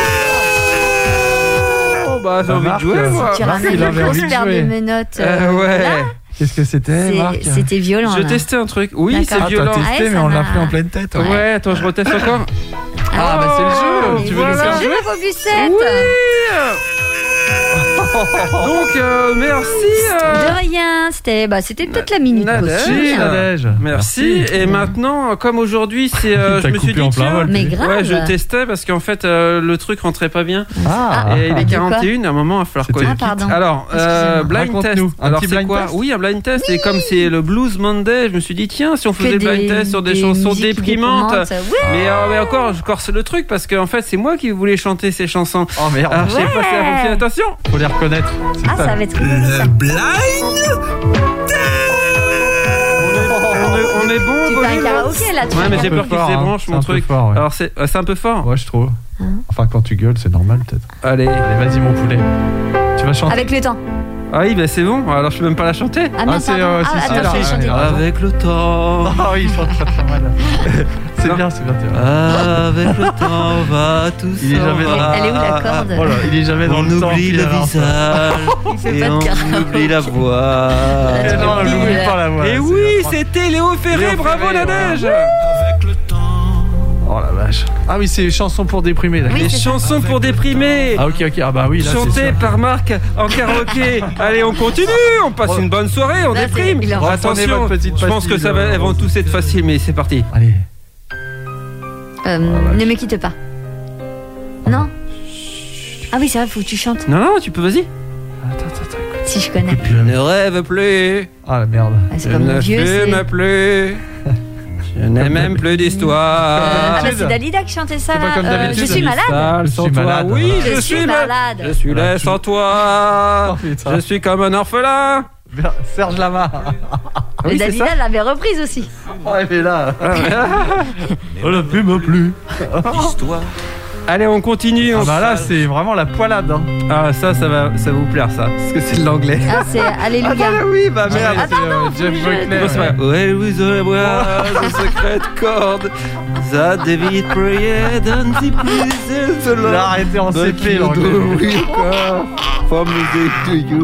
Bah j'ai envie de jouer. Si tu ramènes une grosse paire de menottes. Qu'est-ce que c'était, Marc? C'était violent. Je testais un truc. Oui, c'est violent. T'as testé, mais on l'a pris en pleine tête. Ouais, attends, je reteste encore. Ah bah c'est le jeu. Tu veux le faire jouer? C'est le jeu, vos bucettes. Oui. Donc merci. De rien, c'était peut-être la minute. Nadège. Merci. Et maintenant, comme aujourd'hui, je me suis dit tiens, mais grave. Ouais, je testais parce qu'en fait le truc rentrait pas bien. Et il est 41. À un moment, il va falloir quoi? Pardon. Alors blind test. Alors c'est quoi? Oui, un blind test. Et comme c'est le Blues Monday, je me suis dit tiens, si on faisait blind test sur des chansons déprimantes. Mais encore c'est le truc parce qu'en fait c'est moi qui voulais chanter ces chansons. Oh merde. Alors je sais pas si ça fonctionne. Attention. Faut les reconnaître. Ça va être rigolo. Le blind. On est bon. Tu fais un karaoké là. Ouais, mais j'ai peur qu'il se débranche mon truc. Alors c'est un peu fort. Ouais, je trouve. Enfin, quand tu gueules, c'est normal peut-être. Allez, vas-y mon poulet. Tu vas chanter. Avec le temps. Ah oui, bah c'est bon. Alors je peux même pas la chanter. Ah non, attends, je vais chanter. Avec le temps. Ah oui, il chante très mal. C'est bien. Avec le temps, on va tout ça. Elle est où la corde? Voilà, il est jamais dans le temps. On oublie le visage et on oublie la voix. Non, on n'oublie pas la voix. Et oui, c'était Léo Ferré. Bravo Nadège. Avec le temps. Oh la vache. Ah oui, c'est chansons pour déprimer. Oui, les chansons pour déprimer. Ah ok. Ah bah oui. Chanté par Marc en karaoké. Allez, on continue. On passe une bonne soirée. On déprime. Attention. Je pense que elles vont tous être faciles, mais c'est parti. Allez. Ne me quitte pas. Non. Ah oui, c'est vrai, faut que tu chantes. Non, tu peux, vas-y. Attends, si je connais. Je ne rêve plus. Ah la merde. C'est comme mon vieux, je ne fume plus. Je n'ai même plus d'histoire. Ah bah c'est Dalida qui chantait ça là. Je suis malade. Sans toi. Oui, je suis malade. Je suis laid sans toi. Je suis comme un orphelin. Serge Lama. Oui, Dalida l'avait reprise aussi. Oh, elle est là. On ne fume plus. Histoire. Allez, on continue. Ah bah là, c'est vraiment la poilade. Hein. Ah, ça va vous plaire, ça. Parce que c'est de l'anglais. Ah, c'est Alléluia. Ah, oui, bah merde. C'est Jeff Buckley. Well, with the secret chord that David prayed and he pleased the Lord. Il a arrêté en CP, l'anglais. From music to you.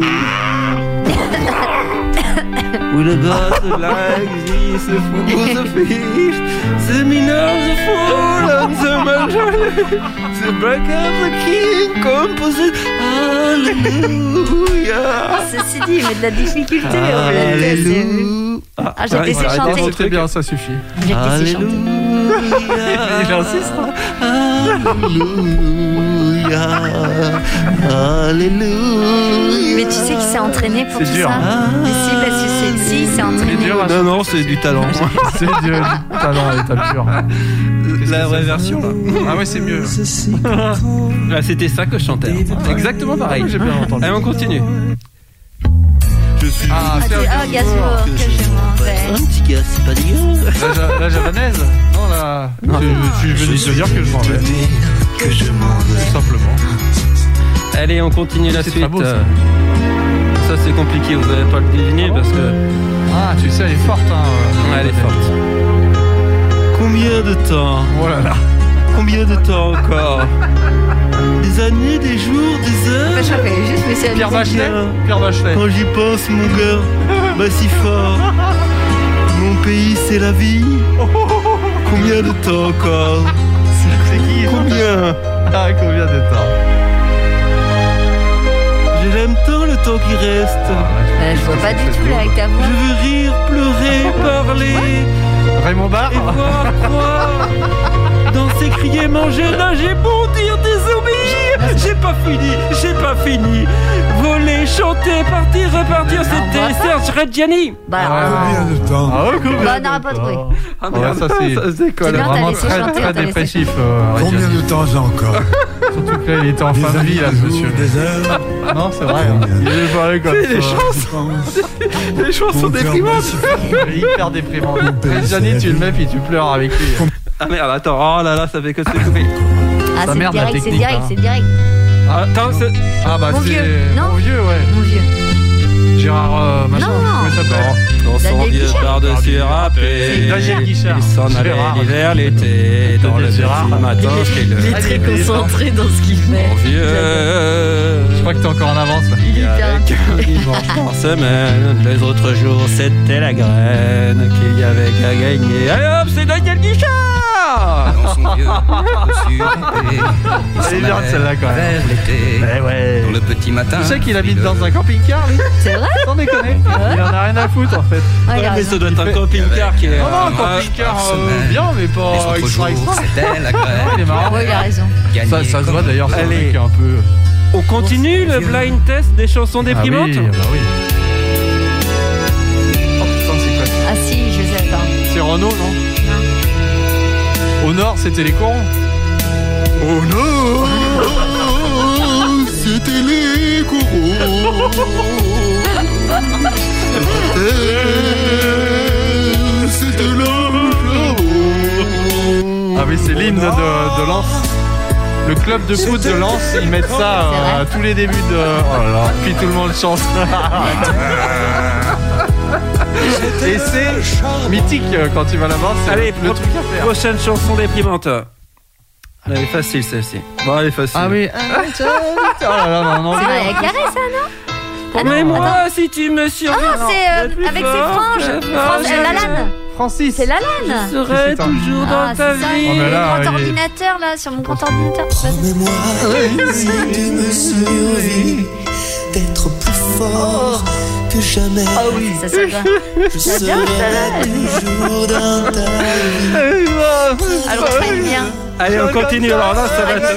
With a God like this, the fool, the fish, the minnow, the fool, and the majority, the break of the king, composite, Alléluia. Ceci dit, il met de la difficulté. J'ai te laissé chanter. Très bien, ça suffit. J'ai te laissé chanter. J'insiste. Alléluia. Mais tu sais qu'il s'est entraîné pour tout ça. Mais si, parce que il s'est entraîné. Non, c'est du talent. C'est du talent à l'état pur. La vraie version là. Ah ouais, c'est mieux. C'était ça que je chantais. Exactement pareil. J'ai bien entendu. Allez, on continue. Je suis. Gainsbourg, que je m'en vais. Un petit gars, c'est pas dégueu. La javanaise. Non, là. Je suis venu te dire que je m'en vais. Tout simplement. Allez, on continue la suite. Beau, ça c'est compliqué, vous n'allez pas le deviner parce que. Ah, tu sais, elle est forte. Ouais, elle est forte. Combien de temps? Oh là là. Combien de temps encore? Des années, des jours, des heures. Je fais juste, mais c'est Pierre Bachelet. Quand j'y pense, mon cœur bat si fort. Mon pays, c'est la vie. Combien de temps encore? C'est qui? Combien? Ah, combien de temps? Je l'aime tant le temps qui reste. Je vois pas du tout là avec ta voix. Je veux rire, pleurer, parler. Raymond Barre. Et voir, croire. Danser, crier, manger, nager, bondir, désobéir. J'ai pas fini. Voler, chanter, partir, repartir. C'était Serge Reggiani. Combien de temps? On n'aura pas trouvé. Ah merde, ça c'est vraiment très dépressif. Combien de temps encore? Surtout que là, il était en fin de vie, là, ce monsieur. Des heures? Non, c'est vrai. Il est parlé comme ça. Les chansons déprimantes. Hyper déprimantes. Reggiani, tu le mets puis tu pleures avec lui. Ah merde, attends. Oh là là, ça fait que se couper. Ah, c'est direct. Attends, c'est... Ah bah Mon c'est... vieux. Non. Mon vieux, ouais. Mon vieux. Gérard machin. Non. Comment il s'appelle? Dans son vieux par-dessus râpé, Daniel Guichard. il s'en allait l'hiver, l'été, dans le petit matin frileux. Il est très concentré dans ce qu'il fait. Mon vieux, Je crois que t'es encore en avance là. il y avait qu'un dimanche par semaine, les autres jours c'était la graine qu'il y avait qu'à gagner. Allez hop, c'est Daniel Guichard. Dans son vieux dessus râpé, Elle est bien celle-là quand même. vers l'été, ouais. dans le petit matin. Tu sais qu'il habite dans un camping-car lui? C'est vrai? Sans déconner. Il en a rien à foutre en fait. Ouais, il a Mais raison. ça doit être un camping-car qui est... Non, un camping-car bien mais Les pas autres jours, extra. c'était la grève. Il est marrant. Ouais, il a raison. Ça se voit d'ailleurs, c'est un Allez. mec un peu... On continue le blind test des chansons déprimantes. Ah oui, bah oui. Oh putain, c'est quoi ça? Ah si, je sais pas. C'est Renault, non? Au nord, c'était les corons. Oh non, c'était les coraux. C'était l'homme. Ah oui, c'est l'hymne de Lens. Le club de foot de Lens, ils mettent ça à tous les débuts de... Oh là là, puis tout le monde chante. Et c'est mythique quand tu vas là-bas, c'est Allez, le truc à faire. prochaine chanson déprimante. Elle est facile celle-ci. Bon, elle est facile. Ah oui. Oh là là, non. C'est Maria Carré ça, non? Ah non, Mais moi, attends. si tu me surveilles... Ah, c'est avec ses franges. Lalanne. Francis. C'est Lalanne. Je serai toujours dans ta c'est ça. vie. Oh, mais là, Mon il est- grand ordinateur là, sur mon grand ordinateur. Promets-moi, si tu me survis, d'être plus fort que jamais. Ah oui, ça va. Je serai toujours dans ta vie. Alors ça y bien. Allez, on continue. Alors là, ça va être...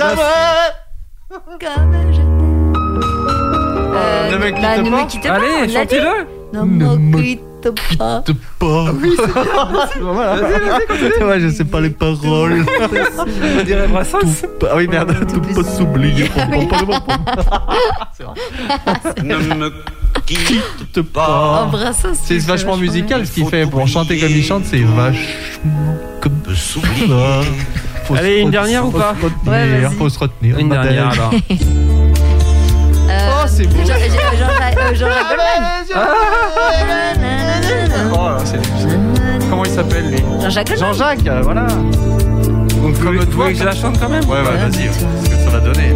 Ne me quitte Ne me pas. quitte pas. Allez, on l'a dit. chantez-le. Ne me quitte pas. Pas. Voilà. Ouais, je sais pas les paroles. On dirait Brassens. Ah oui, merde. Tout pas s'oublier. Ne me quitte pas. Oh, Brassens, C'est vachement musical ce qu'il fait. Pour chanter comme il chante, c'est vachement comme s'oublier. Allez, une dernière ou pas? Ouais, vas-y. Faut se retenir. Une dernière alors. Oh, c'est beau. Jean-Jacques Goldman. Oh là, c'est... Comment il s'appelle lui? Jean-Jacques Goldman. Jean-Jacques, voilà. Donc, Comme vous toi, voulez que je la chante quand même? Ouais, vas-y, ce que ça va donner.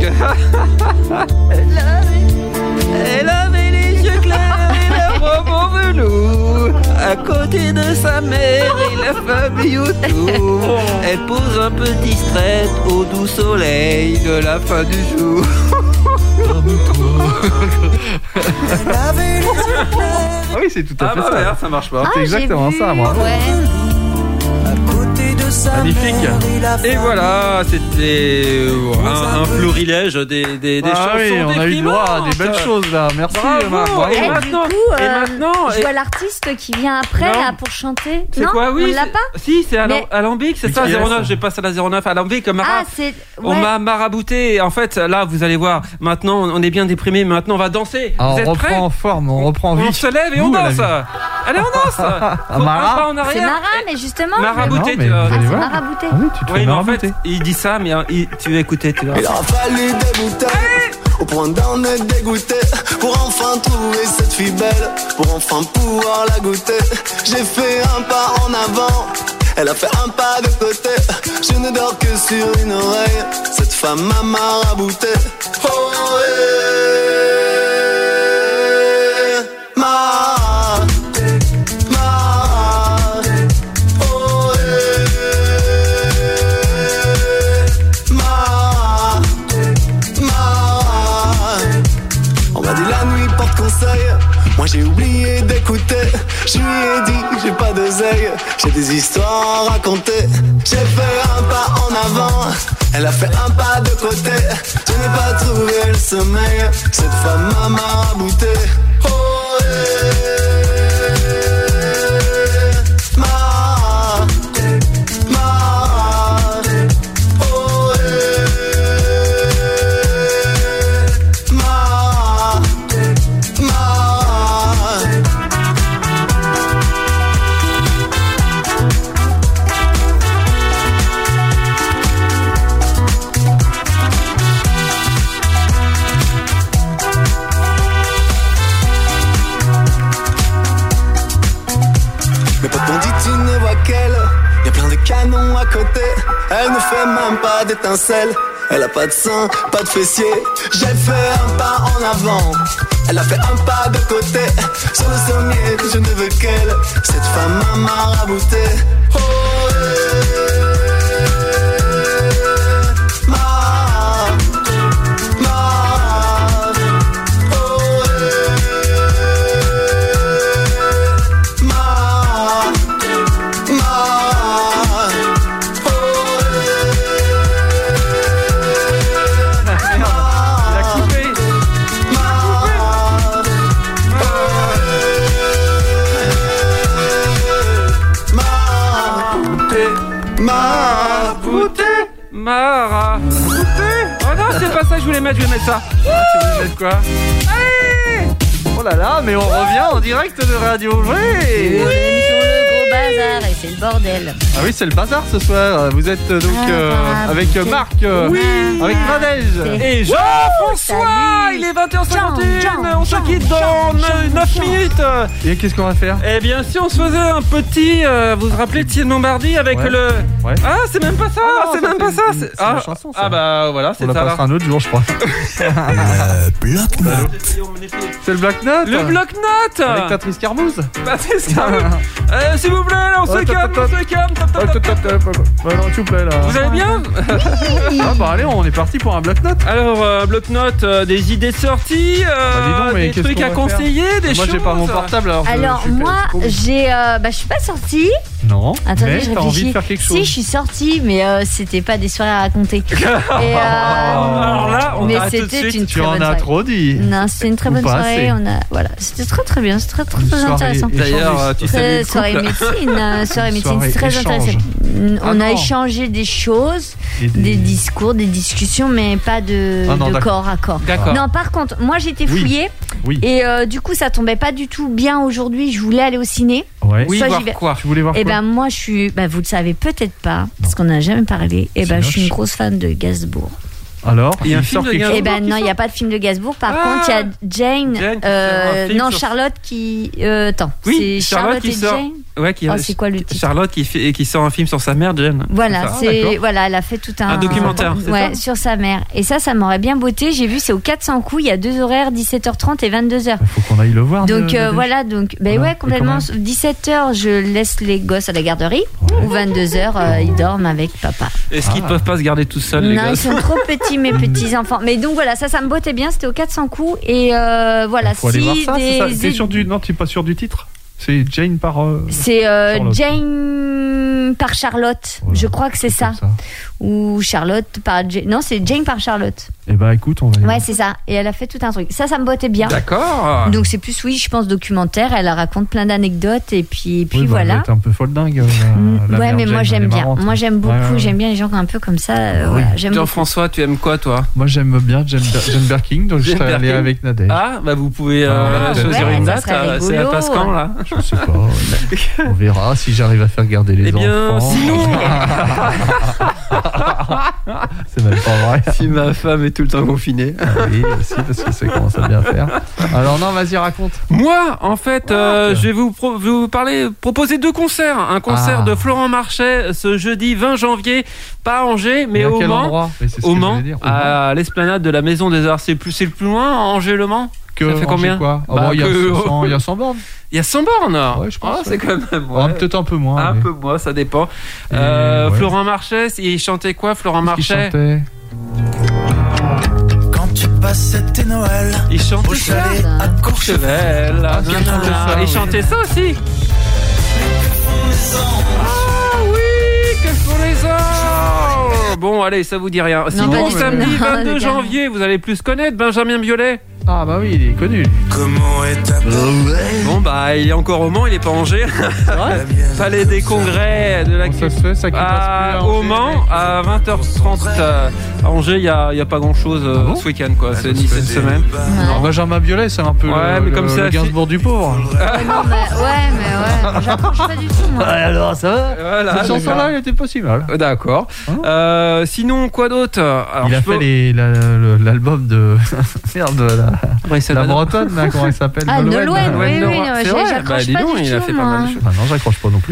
Elle avait les yeux clairs et la robe en velours. À côté de sa mère et la famille autour. Elle pose un peu distraite au doux soleil de la fin du jour. Ah oui, c'est tout à fait ça. Merde, ça marche pas. C'est exactement ça, moi. Ouais. Magnifique. Et voilà, c'était un florilège des chansons oui, on a eu le droit à des belles déprimantes. choses là. Merci Bravo. Marc. Et Du maintenant, coup, je vois l'artiste qui vient après Non. là pour chanter. c'est Non, quoi? Oui, on l'a c'est- pas. Si, c'est Mais- Alambic, c'est ça, qui est 09. ça Je passe à la 09. Alambic, Ah, Mara. c'est. On Ouais. m'a marabouté. En fait, là, vous allez voir. Maintenant, on est bien déprimé. Maintenant, on va danser. Ah, Vous on êtes prêts? reprend en forme, on reprend en vie. On se lève et on Goût à la danse. vie. Allez, on danse. Faut Mara. un pas en C'est arrière. Mara, mais justement. Marabouté, Non, mais tu vois. vous allez C'est voir. marabouté. Ah oui, tu te Oui, fais mais en fait, marabouter. il dit ça, mais tu vas écouter, tu vois. Il a fallu des bouteilles au point d'en être dégoûté pour enfin trouver cette fille belle, pour enfin pouvoir la goûter. J'ai fait un pas en avant, elle a fait un pas de côté. Je ne dors que sur une oreille, cette femme m'a marabouté. Oh, Mara, Mara, oh, Mara, Mara. l'oseille, j'ai des histoires à raconter. J'ai fait un pas en avant, elle a fait un pas de côté. Je n'ai pas trouvé le sommeil, cette femme m'a marabouté. Oh, canon à côté, elle ne fait même pas d'étincelle. Elle a pas de sein, pas de fessier. J'ai fait un pas en avant, elle a fait un pas de côté. Sur le sommier, je ne veux qu'elle. Cette femme m'a marabouté. Oh, Mara. Oh non, c'est pas ça que je voulais mettre ça. Tu voulais mettre quoi? Allez. Oh là là, mais on revient en direct de Radio Vrai. Oui, l'émission Le Gros Bazar et c'est le bordel. Ah oui, c'est le bazar ce soir. Vous êtes donc avec Marc, avec Nadège et Jean-François. Il est 21h51. On se quitte dans 9 minutes. Et qu'est-ce qu'on va faire? Eh bien, si on se faisait un petit, vous vous rappelez de Thierry Lombardi avec le... Ouais. Ah, c'est même pas ça. C'est même pas ça. C'est la chanson, ça. Ah bah voilà, c'est ça. On la passera un autre jour, je crois. Le bloc-notes. C'est le bloc-notes. Le bloc-notes. Avec Patrice Carmouze. S'il vous plaît, là, on se calme, on se calme. Non, s'il vous plaît, là. Vous allez bien? Ah bah allez, on est parti pour un bloc-notes. Alors, bloc-notes, des idées de sortie, des trucs à conseiller, des choses. Moi, j'ai pas mon portable, alors moi, j'ai... je suis pas sortie. Non. Attendez, mais je t'as envie de faire quelque chose. Si, je suis sortie, mais c'était pas des soirées à raconter. Alors là, on arrête tout de suite. Tu en as trop dit. Non, c'était une très bonne soirée. Voilà, c'était très bien, c'était très intéressant. D'ailleurs, tu sais, soirée médecine, c'est très intéressant. On a échangé des choses, des discours, des discussions, mais pas de corps à corps. D'accord. Non, par contre, moi j'étais fouillée et du coup ça tombait pas du tout bien aujourd'hui. Je voulais aller au ciné. Ouais. Oui, voir quoi? Tu voulais voir quoi? Moi je suis, vous le savez peut-être pas, parce qu'on n'a jamais parlé. Je suis une grosse fan de Gainsbourg. Alors, il y a un film de Gainsbourg. Non, il n'y a pas de film de Gainsbourg. Par contre, il y a Jane. Charlotte qui. Attends. Oui, c'est Charlotte qui et sort. Jane. Ouais, c'est quoi le titre? Charlotte qui sort un film sur sa mère, Jane. Voilà, elle a fait tout un documentaire. Ouais, sur sa mère. Et ça m'aurait bien botté. J'ai vu, c'est au 400 coups. Il y a 2 horaires, 17h30 et 22h. Il faut qu'on aille le voir. Donc voilà, ouais, complètement. 17h, je laisse les gosses à la garderie. Ou 22h, ils dorment avec papa. Est-ce qu'ils peuvent pas se garder tout seuls, les gosses? Non, ils sont trop petits, mes petits enfants. Mais donc voilà, ça me bottait bien. C'était au 400 coups. Et voilà, faut aller voir ça, c'est sûr non, tu n'es pas sûr du titre? C'est Jane par... c'est Jane par Charlotte. Voilà, je crois que c'est ça. Ou Charlotte par Jane. Non, c'est Jane par Charlotte. Eh ben écoute, on va... Ouais, c'est ça. Et elle a fait tout un truc. Ça me bottait bien. D'accord. Donc c'est plus, je pense, documentaire. Elle raconte plein d'anecdotes et puis voilà. Elle est un peu folle dingue. Ouais, mais moi j'aime bien. Moi j'aime beaucoup. Ouais. J'aime bien les gens un peu comme ça. Voilà, Jean-François, tu aimes quoi, toi? Moi j'aime bien Jane Birkin. Donc je serais allé avec Nadège. Ah, vous pouvez choisir une date. C'est à passe quand, là? Je sais pas. On verra si j'arrive à faire garder les enfants. Sinon... C'est même pas vrai. Si ma femme est tout le temps confinée. Oui, aussi, parce que ça commence à bien faire. Alors non, vas-y, raconte. Moi, en fait, je vais vous proposer 2 concerts. Un concert de Florent Marchais ce jeudi 20 janvier, pas à Angers, mais au Mans. Au Mans, à l'esplanade de la Maison des Arts. C'est le plus loin, Angers-Le Mans? Ça fait combien? Il y a 100 bornes. Il y a 100 bornes? Ouais, je pense. C'est quand même... peut-être un peu moins. Un peu moins, ça dépend. Florent Marchais, il chantait quoi, Florent Marchais? Quand tu passais tes Noëls, il chantait ça à Courchevel. Il chantait ça aussi. Ah oui, quels sont les anges? Bon, allez, ça vous dit rien. Sinon, samedi 22 janvier, vous allez plus connaître Benjamin Biolay. Ah bah oui, il est connu. Comment est ta Bon bah il est encore au Mans, il est pas à Angers. Palais des congrès de la au Mans à 20h30 à Angers, il y a pas grand chose ce week-end quoi, c'est ni cette semaine. Non, Benjamin Biolay, c'est un peu mais comme le Gainsbourg du pauvre. Non mais j'approche pas du tout moi. Alors ça va. Voilà, cette chanson là, elle était pas si mal. D'accord. Sinon quoi d'autre? Il a fait l'album de merde la bretonne, là, comment elle s'appelle? Ah, Nolwenn, oui, bah dis donc, il a fait pas mal de choses. Ah non, j'accroche pas non plus.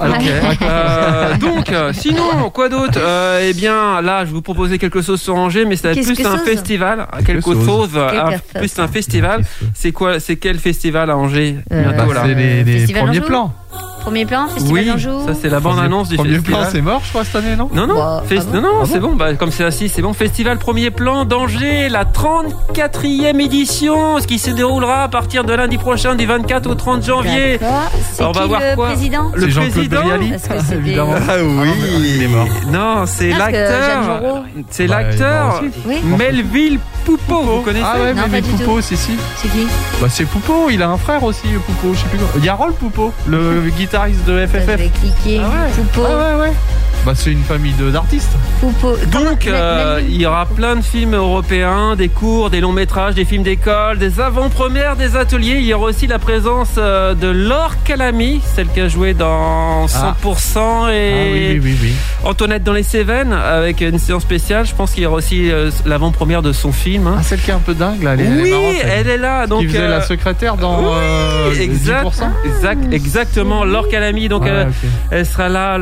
Donc, sinon, quoi d'autre? Eh bien, là, je vous proposais quelque chose sur Angers, mais c'est plus un festival. Plus un festival. C'est quoi? C'est quel festival à Angers? Bientôt, là. C'est les premiers plans. Premier plan, Festival d'Anjou. Ça c'est la bande-annonce du festival. Premier plan, c'est mort, je crois, cette année, non? Non, c'est bon. Bah, comme c'est assis, c'est bon. Festival Premier Plan d'Angers, la 34e édition, ce qui se déroulera à partir de lundi prochain, du 24 au 30 janvier. On va voir quoi? Le président. Évidemment. Ah oui, il est mort. Non, c'est l'acteur. C'est l'acteur Melville Poupeau. Vous connaissez? Ah ouais, Melville Poupeau, si. C'est qui? Bah c'est Poupeau, il a un frère aussi, Poupeau, je sais plus quoi. Yarol Poupeau, le guitariste de FFF. Je vais cliquer. Poupeau. Ouais. Bah c'est une famille d'artistes. Poupeau. Donc il y aura plein de films européens, des courts, des longs métrages, des films d'école, des avant-premières, des ateliers. Il y aura aussi la présence de Laure Calamy, celle qui a joué dans 100% et oui. Antoinette dans les Cévennes, avec une séance spéciale. Je pense qu'il y aura aussi l'avant-première de son film. Ah, celle qui est un peu dingue là. Elle est là. Donc qui faisait la secrétaire dans 10%. Exactement. Laure Calamy. Donc elle sera là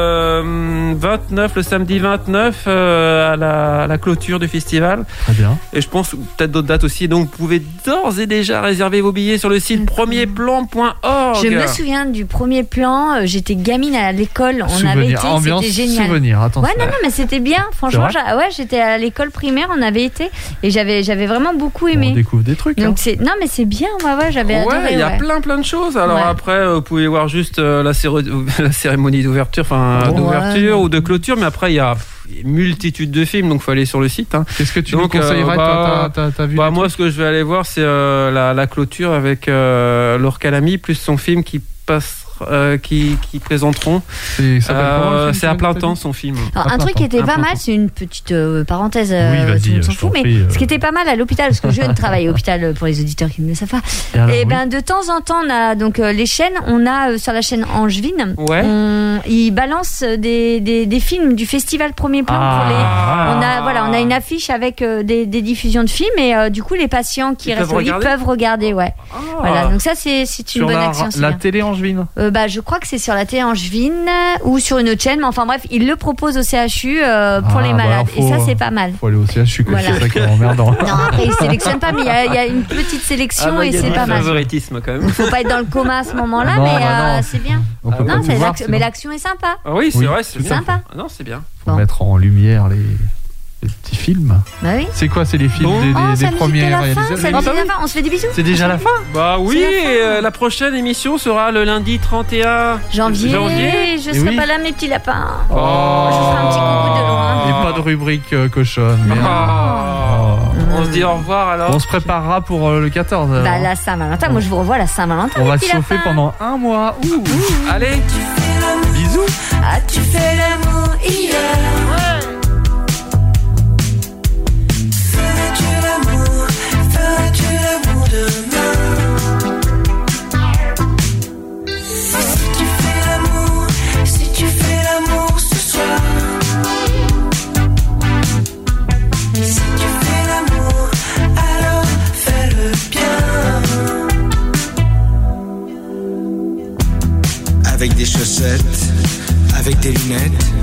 le samedi 29 à la clôture du festival. Très bien. Et je pense peut-être d'autres dates aussi. Donc vous pouvez d'ores et déjà réserver vos billets sur le site premierplan.org. Je me souviens du Premier Plan. J'étais gamine à l'école. On avait été, c'était génial. Souvenir, attention. Ouais, non, mais c'était bien. Franchement, j'étais à l'école primaire. On avait été et j'avais vraiment beaucoup aimé. On découvre des trucs. Donc non, mais c'est bien. J'avais adoré. Il y a plein de choses. Alors après, vous pouvez voir juste la cérémonie d'ouverture, d'ouverture ou de clôture, mais après il y a une multitude de films, donc il faut aller sur le site. Qu'est-ce que tu nous conseillerais? T'as vu moi, ce que je vais aller voir, c'est la clôture avec Laure Calamy, plus son film qui passe. Qui présenteront. C'est à plein temps son film. Alors, un truc qui était pas mal, c'est une petite parenthèse, tout le monde s'en fout, mais ce qui était pas mal à l'hôpital, parce que je travaille à l'hôpital pour les auditeurs qui ne le savent pas. Et de temps en temps, on a donc les chaînes, on a sur la chaîne Angevine, ils balancent des films du festival Premier Plan pour les. On a une affiche avec des diffusions de films et du coup les patients qui restent au lit peuvent regarder. Voilà, donc ça c'est une bonne action. La télé Angevine. Je crois que c'est sur la télé Angevine ou sur une autre chaîne, mais enfin bref, ils le proposent au CHU pour les malades. Et ça, c'est pas mal. Faut aller au CHU, c'est ça qui est emmerdant. Non, après, ils sélectionnent pas, mais il y a une petite sélection et c'est pas mal. Favoritisme quand même. Faut pas être dans le coma à ce moment-là, mais c'est bien. Mais l'action est sympa. Oui, c'est vrai, c'est sympa. Non, c'est bien. Faut mettre en lumière les petits films. Bah oui. C'est quoi? C'est les films des premiers réalisateurs. On se fait des bisous. C'est déjà la fin. Bah oui, la prochaine émission sera le lundi 31 janvier. Je serai pas là, mes petits lapins. Je ferai un petit coucou de loin. Et pas de rubrique cochonne. On se dit au revoir alors. On se préparera pour le 14. Bah la Saint-Valentin. Moi je vous revois à la Saint-Valentin. On va se chauffer pendant un mois. Allez. Bisous. As-tu fait l'amour hier? Avec des chaussettes, avec des lunettes,